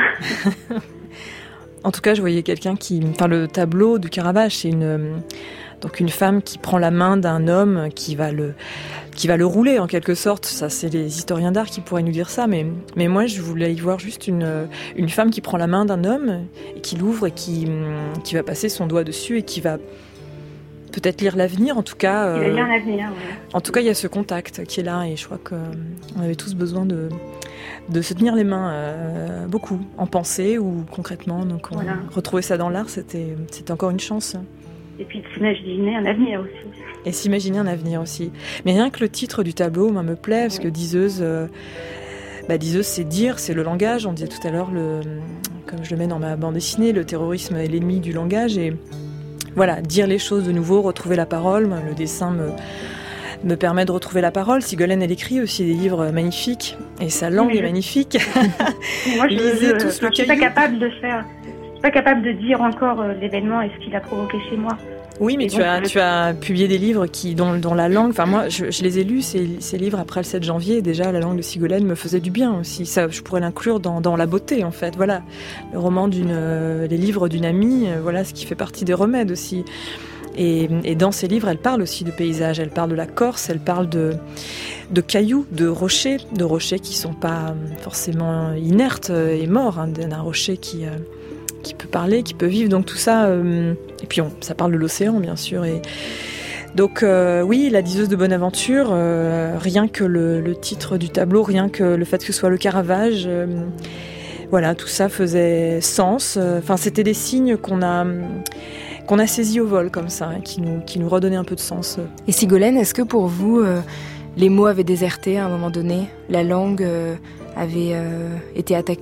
En tout cas, je voyais quelqu'un le tableau du Caravage, c'est une femme qui prend la main d'un homme qui va le rouler en quelque sorte. Ça, c'est les historiens d'art qui pourraient nous dire ça, mais moi je voulais y voir juste une femme qui prend la main d'un homme et qui l'ouvre et qui va passer son doigt dessus et qui va peut-être lire l'avenir. En tout cas, il va lire l'avenir. Ouais. En tout cas, il y a ce contact qui est là et je crois qu'on avait tous besoin de se tenir les mains beaucoup en pensée ou concrètement. Donc retrouver ça dans l'art, c'était encore une chance. Et puis de s'imaginer un avenir aussi. Et s'imaginer un avenir aussi. Mais rien que le titre du tableau me plaît, parce que diseuse, diseuse c'est dire, c'est le langage. On disait tout à l'heure, comme je le mets dans ma bande dessinée, le terrorisme est l'ennemi du langage. Et voilà, dire les choses de nouveau, retrouver la parole. Le dessin me permet de retrouver la parole. Sigolène, elle écrit aussi des livres magnifiques, et sa langue est magnifique. Moi, je suis pas capable de faire... Je suis pas capable de dire encore l'événement et ce qu'il a provoqué chez moi. Oui, mais tu as publié des livres dont la langue... Enfin, moi, je les ai lus, ces livres, après le 7 janvier. Et déjà, la langue de Sigolène me faisait du bien aussi. Ça, je pourrais l'inclure dans la beauté, en fait. Voilà, le roman les livres d'une amie, voilà ce qui fait partie des remèdes aussi. Et dans ces livres, elle parle aussi de paysages. Elle parle de la Corse, elle parle de cailloux, de rochers qui sont pas forcément inertes et morts. D'un rocher qui peut parler, qui peut vivre, donc tout ça. Et puis ça parle de l'océan, bien sûr. Et donc oui, la diseuse de Bonaventure, rien que le titre du tableau, rien que le fait que ce soit le Caravage, voilà, tout ça faisait sens. Enfin, c'était des signes qu'on a saisis au vol comme ça, qui nous redonnaient un peu de sens. Et Sigolène, est-ce que pour vous, les mots avaient déserté à un moment donné ? La langue avait été attaquée ?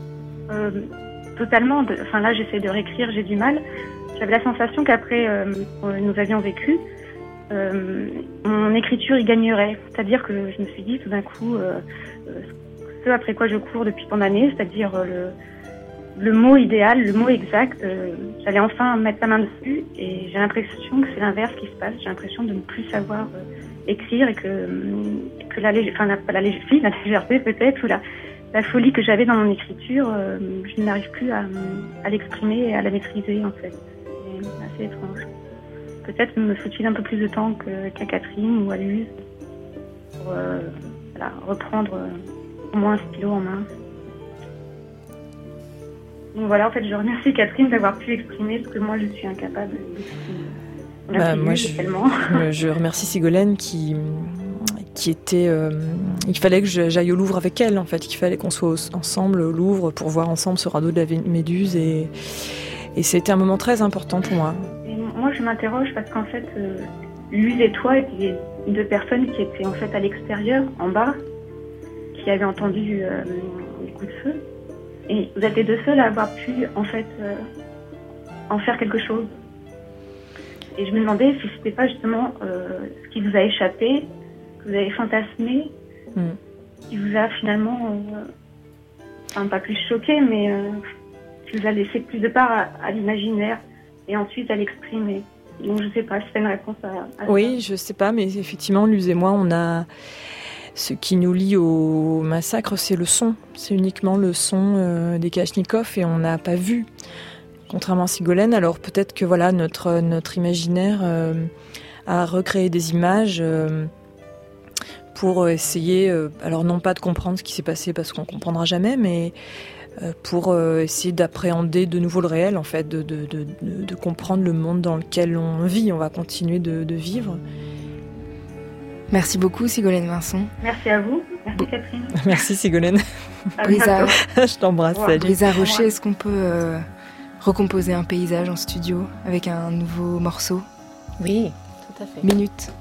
Totalement. Là, j'essaie de réécrire, j'ai du mal. J'avais la sensation qu'après nous avions vécu, mon écriture y gagnerait. C'est-à-dire que je me suis dit tout d'un coup, ce après quoi je cours depuis tant d'années, c'est-à-dire le mot idéal, le mot exact, j'allais enfin mettre la main dessus, et j'ai l'impression que c'est l'inverse qui se passe. J'ai l'impression de ne plus savoir écrire, et que la légèreté peut-être, ou la folie que j'avais dans mon écriture, je n'arrive plus à l'exprimer et à la maîtriser, en fait. C'est assez étrange. Peut-être me faut-il un peu plus de temps qu'à Catherine ou à Luz pour reprendre au moins un stylo en main. Donc voilà, en fait, je remercie Catherine d'avoir pu exprimer ce que moi je suis incapable d'exprimer. Moi, je remercie Sigolène qui était... il fallait que j'aille au Louvre avec elle, en fait. Il fallait qu'on soit ensemble au Louvre pour voir ensemble ce radeau de la Méduse. Et c'était un moment très important pour moi. Et moi, je m'interroge parce qu'en fait, Luz et toi étaient deux personnes qui étaient en fait à l'extérieur, en bas, qui avaient entendu les coups de feu. Et vous êtes les deux seuls à avoir pu, en fait, en faire quelque chose. Et je me demandais si c'était pas justement ce qui vous a échappé, que vous avez fantasmé, qui vous a finalement, pas plus choqué, mais qui vous a laissé plus de part à l'imaginaire et ensuite à l'exprimer. Donc je sais pas si c'est une réponse à oui, ça. Je sais pas, mais effectivement, Luz et moi, on a... Ce qui nous lie au massacre, c'est le son. C'est uniquement le son des Kalachnikovs et on n'a pas vu. Contrairement à Sigolène, alors peut-être que voilà, notre imaginaire a recréé des images pour essayer, alors non pas de comprendre ce qui s'est passé parce qu'on ne comprendra jamais, mais pour essayer d'appréhender de nouveau le réel, en fait, de comprendre le monde dans lequel on vit. On va continuer de vivre. Merci beaucoup, Sigolène Vincent. Merci à vous. Merci, Catherine. Merci, Sigolène. Brisa, je t'embrasse. Salut. Brisa Rocher, est-ce qu'on peut recomposer un paysage en studio avec un nouveau morceau? Oui, tout à fait. Minute.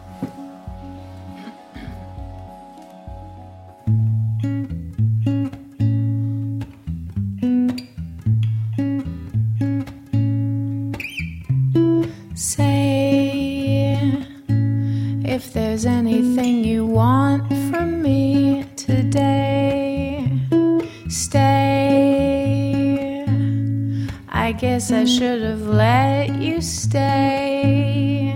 If there's anything you want from me today, stay. I guess I should have let you stay.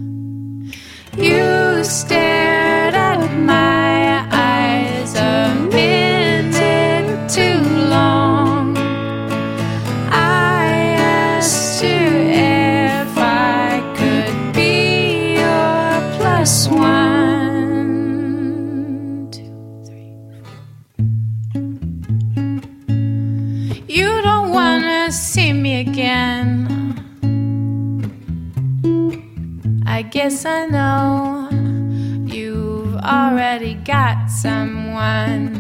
You stared at my eyes a minute too long. I asked you if I could be your plus one, 2, 3, 4. You don't wanna see me again. I guess I know you've already got someone.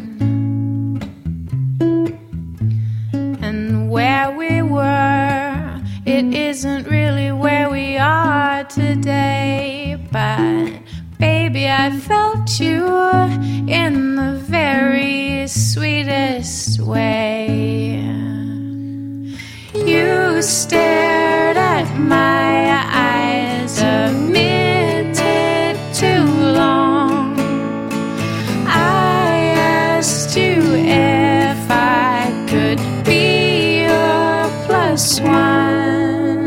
And where we were, it isn't really where we are today. But baby, I felt you in the very sweetest way. You stared at my eyes a minute too long. I asked you if I could be your plus one.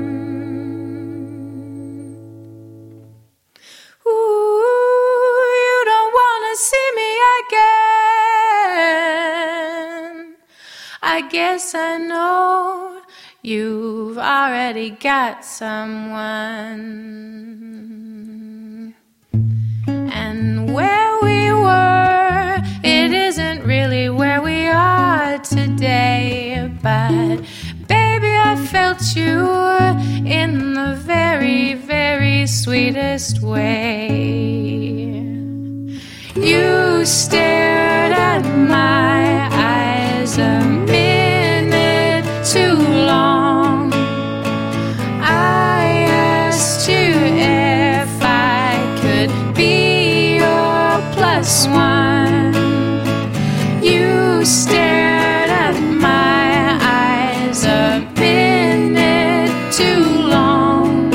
Ooh, you don't wanna see me again. I guess I know you've already got someone. And where we were, it isn't really where we are today. But baby, I felt you in the very, very sweetest way. You stared at my eyes a minute too long. I asked you if I could be your plus one. You stared at my eyes a minute too long.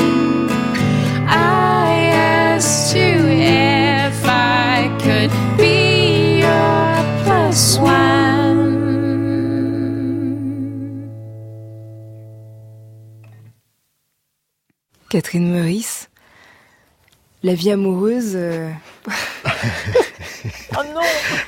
I asked you if I could be your plus one. Catherine Meurice, la vie amoureuse... Oh non.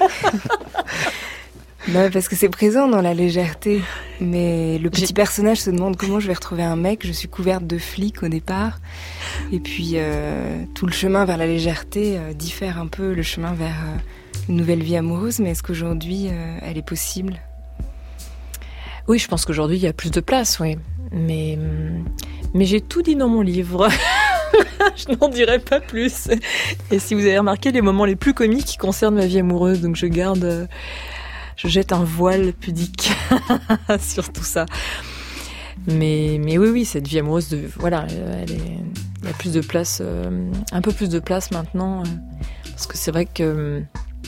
Non, parce que c'est présent dans la légèreté. Mais le petit personnage se demande comment je vais retrouver un mec. Je suis couverte de flics au départ. Et puis tout le chemin vers la légèreté diffère un peu le chemin vers une nouvelle vie amoureuse. Mais est-ce qu'aujourd'hui, elle est possible? Oui, je pense qu'aujourd'hui, il y a plus de place, oui. Mais j'ai tout dit dans mon livre. Je n'en dirai pas plus. Et si vous avez remarqué, les moments les plus comiques concernent ma vie amoureuse. Donc je jette un voile pudique sur tout ça. Mais oui, cette vie amoureuse, voilà, il y a plus de place, un peu plus de place maintenant. Parce que c'est vrai que...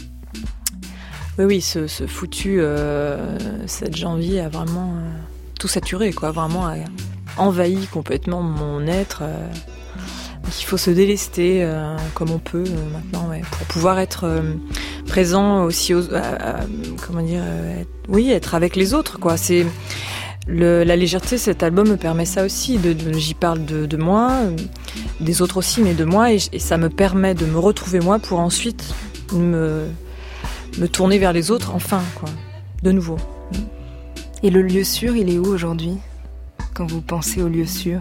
Oui, ce foutu 7 janvier a vraiment tout saturé, quoi. Vraiment envahi complètement mon être. Il faut se délester comme on peut maintenant, pour pouvoir être présent aussi, être avec les autres, quoi. C'est la légèreté. Cet album me permet ça aussi. J'y parle de moi, des autres aussi, mais de moi, et ça me permet de me retrouver moi pour ensuite me tourner vers les autres, enfin, quoi, de nouveau. Et le lieu sûr, il est où aujourd'hui, quand vous pensez au lieu sûr?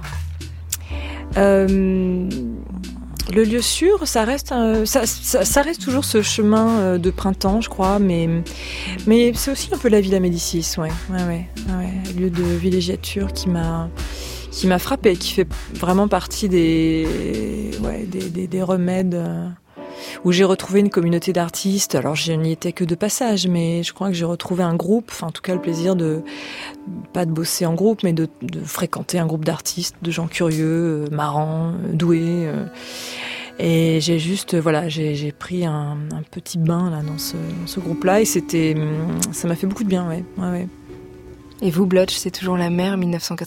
Le lieu sûr, ça reste toujours ce chemin de printemps, je crois, mais c'est aussi un peu la Villa Médicis, ouais, lieu de villégiature qui m'a frappée, qui fait vraiment partie des remèdes où j'ai retrouvé une communauté d'artistes. Alors je n'y étais que de passage, mais je crois que j'ai retrouvé un groupe, enfin en tout cas le plaisir pas de bosser en groupe, mais de fréquenter un groupe d'artistes, de gens curieux, marrants, doués. Et j'ai juste, j'ai pris un petit bain là dans ce groupe-là, et ça m'a fait beaucoup de bien, ouais. Et vous, Blotch, c'est toujours la mer, 1999 ?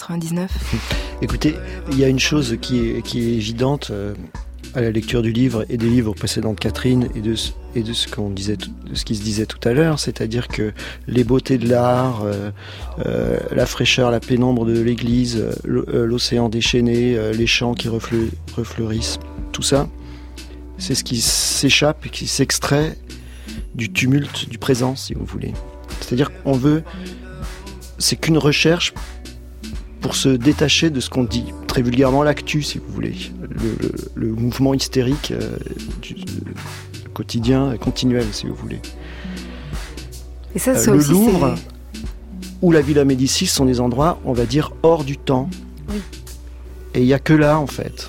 Écoutez, il y a une chose qui est évidente à la lecture du livre et des livres précédents de Catherine et de ce qui se disait tout à l'heure, c'est-à-dire que les beautés de l'art, la fraîcheur, la pénombre de l'église, l'océan déchaîné, les champs qui refleurissent, tout ça, c'est ce qui s'échappe et qui s'extrait du tumulte du présent, si vous voulez. C'est-à-dire qu'on c'est qu'une recherche pour se détacher de ce qu'on dit très vulgairement l'actu, si vous voulez, le mouvement hystérique du quotidien continuel, si vous voulez. Et ça le aussi, Louvre ou la Villa Médicis sont des endroits, on va dire, hors du temps. Oui. Et il n'y a que là, en fait,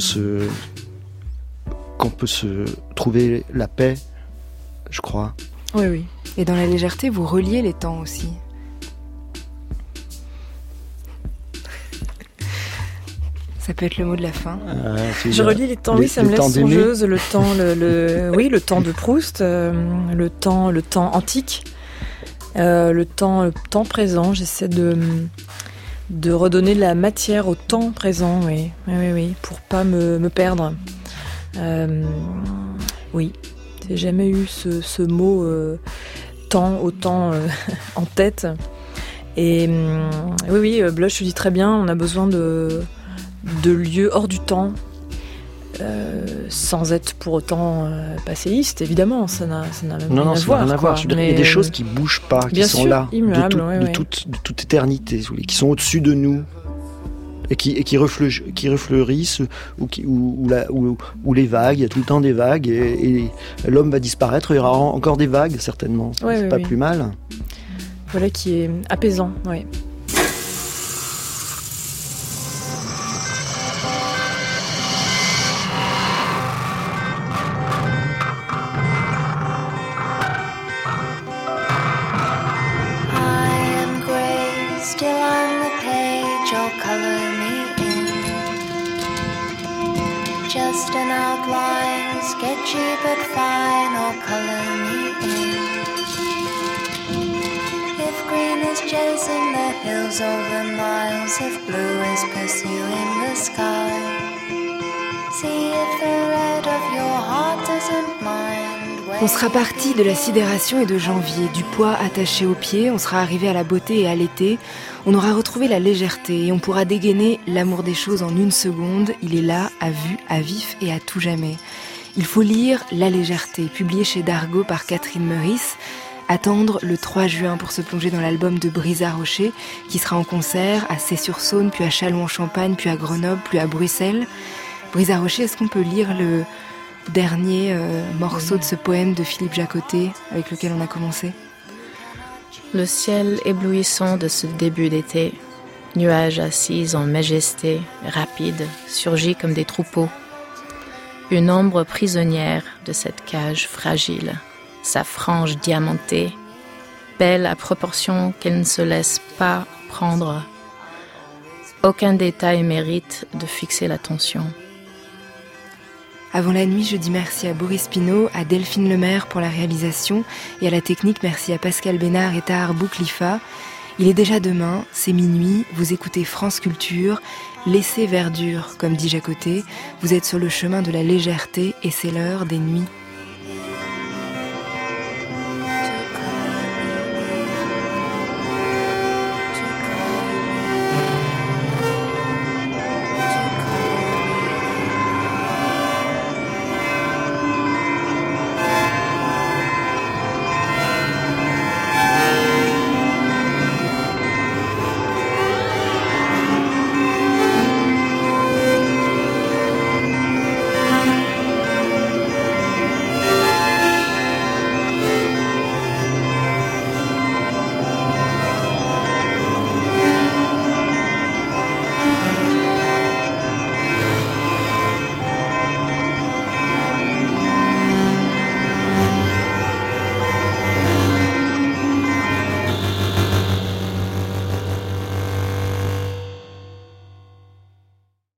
qu'on peut se trouver la paix, je crois. Oui. Et dans la légèreté, vous reliez les temps aussi. Ça peut être le mot de la fin. Je relis les temps, ça me laisse songeuse. Le temps, le temps de Proust, le temps antique, le temps présent. J'essaie de redonner de la matière au temps présent, oui, pour pas me perdre. Oui, j'ai jamais eu ce mot temps autant en tête. Et oui, Bloch le dit très bien. On a besoin de lieux hors du temps, sans être pour autant passéiste, évidemment, ça n'a même rien à voir. Rien à voir. Il y a des choses qui bougent pas, qui sont là, de toute éternité, qui sont au-dessus de nous, et qui refleurissent, ou les vagues, il y a tout le temps des vagues, et l'homme va disparaître, il y aura encore des vagues, certainement. C'est pas plus mal. Voilà qui est apaisant, oui. Just an outline, sketchy but fine, or color me in. If green is chasing the hills over miles, if blue is pursuing the sky, see if the red of your heart isn't mine. On sera parti de la sidération et de janvier, du poids attaché aux pieds, on sera arrivé à la beauté et à l'été. On aura retrouvé la légèreté et on pourra dégainer l'amour des choses en une seconde. Il est là, à vue, à vif et à tout jamais. Il faut lire La légèreté, publié chez Dargaud par Catherine Meurice. Attendre le 3 juin pour se plonger dans l'album de Brisa Rocher, qui sera en concert à Cey-sur-Saône, puis à Châlons-en-Champagne, puis à Grenoble, puis à Bruxelles. Brisa Rocher, est-ce qu'on peut lire le dernier morceau de ce poème de Philippe Jacotet avec lequel on a commencé ? Le ciel éblouissant de ce début d'été, nuages assis en majesté, rapides, surgit comme des troupeaux. Une ombre prisonnière de cette cage fragile, sa frange diamantée, belle à proportion qu'elle ne se laisse pas prendre. Aucun détail mérite de fixer l'attention. Avant la nuit, je dis merci à Boris Pinault, à Delphine Lemaire pour la réalisation et à la technique, merci à Pascal Bénard et Tahar Bouklifa. Il est déjà demain, c'est minuit, vous écoutez France Culture, laissez verdure, comme dit Jacotet, vous êtes sur le chemin de la légèreté et c'est l'heure des nuits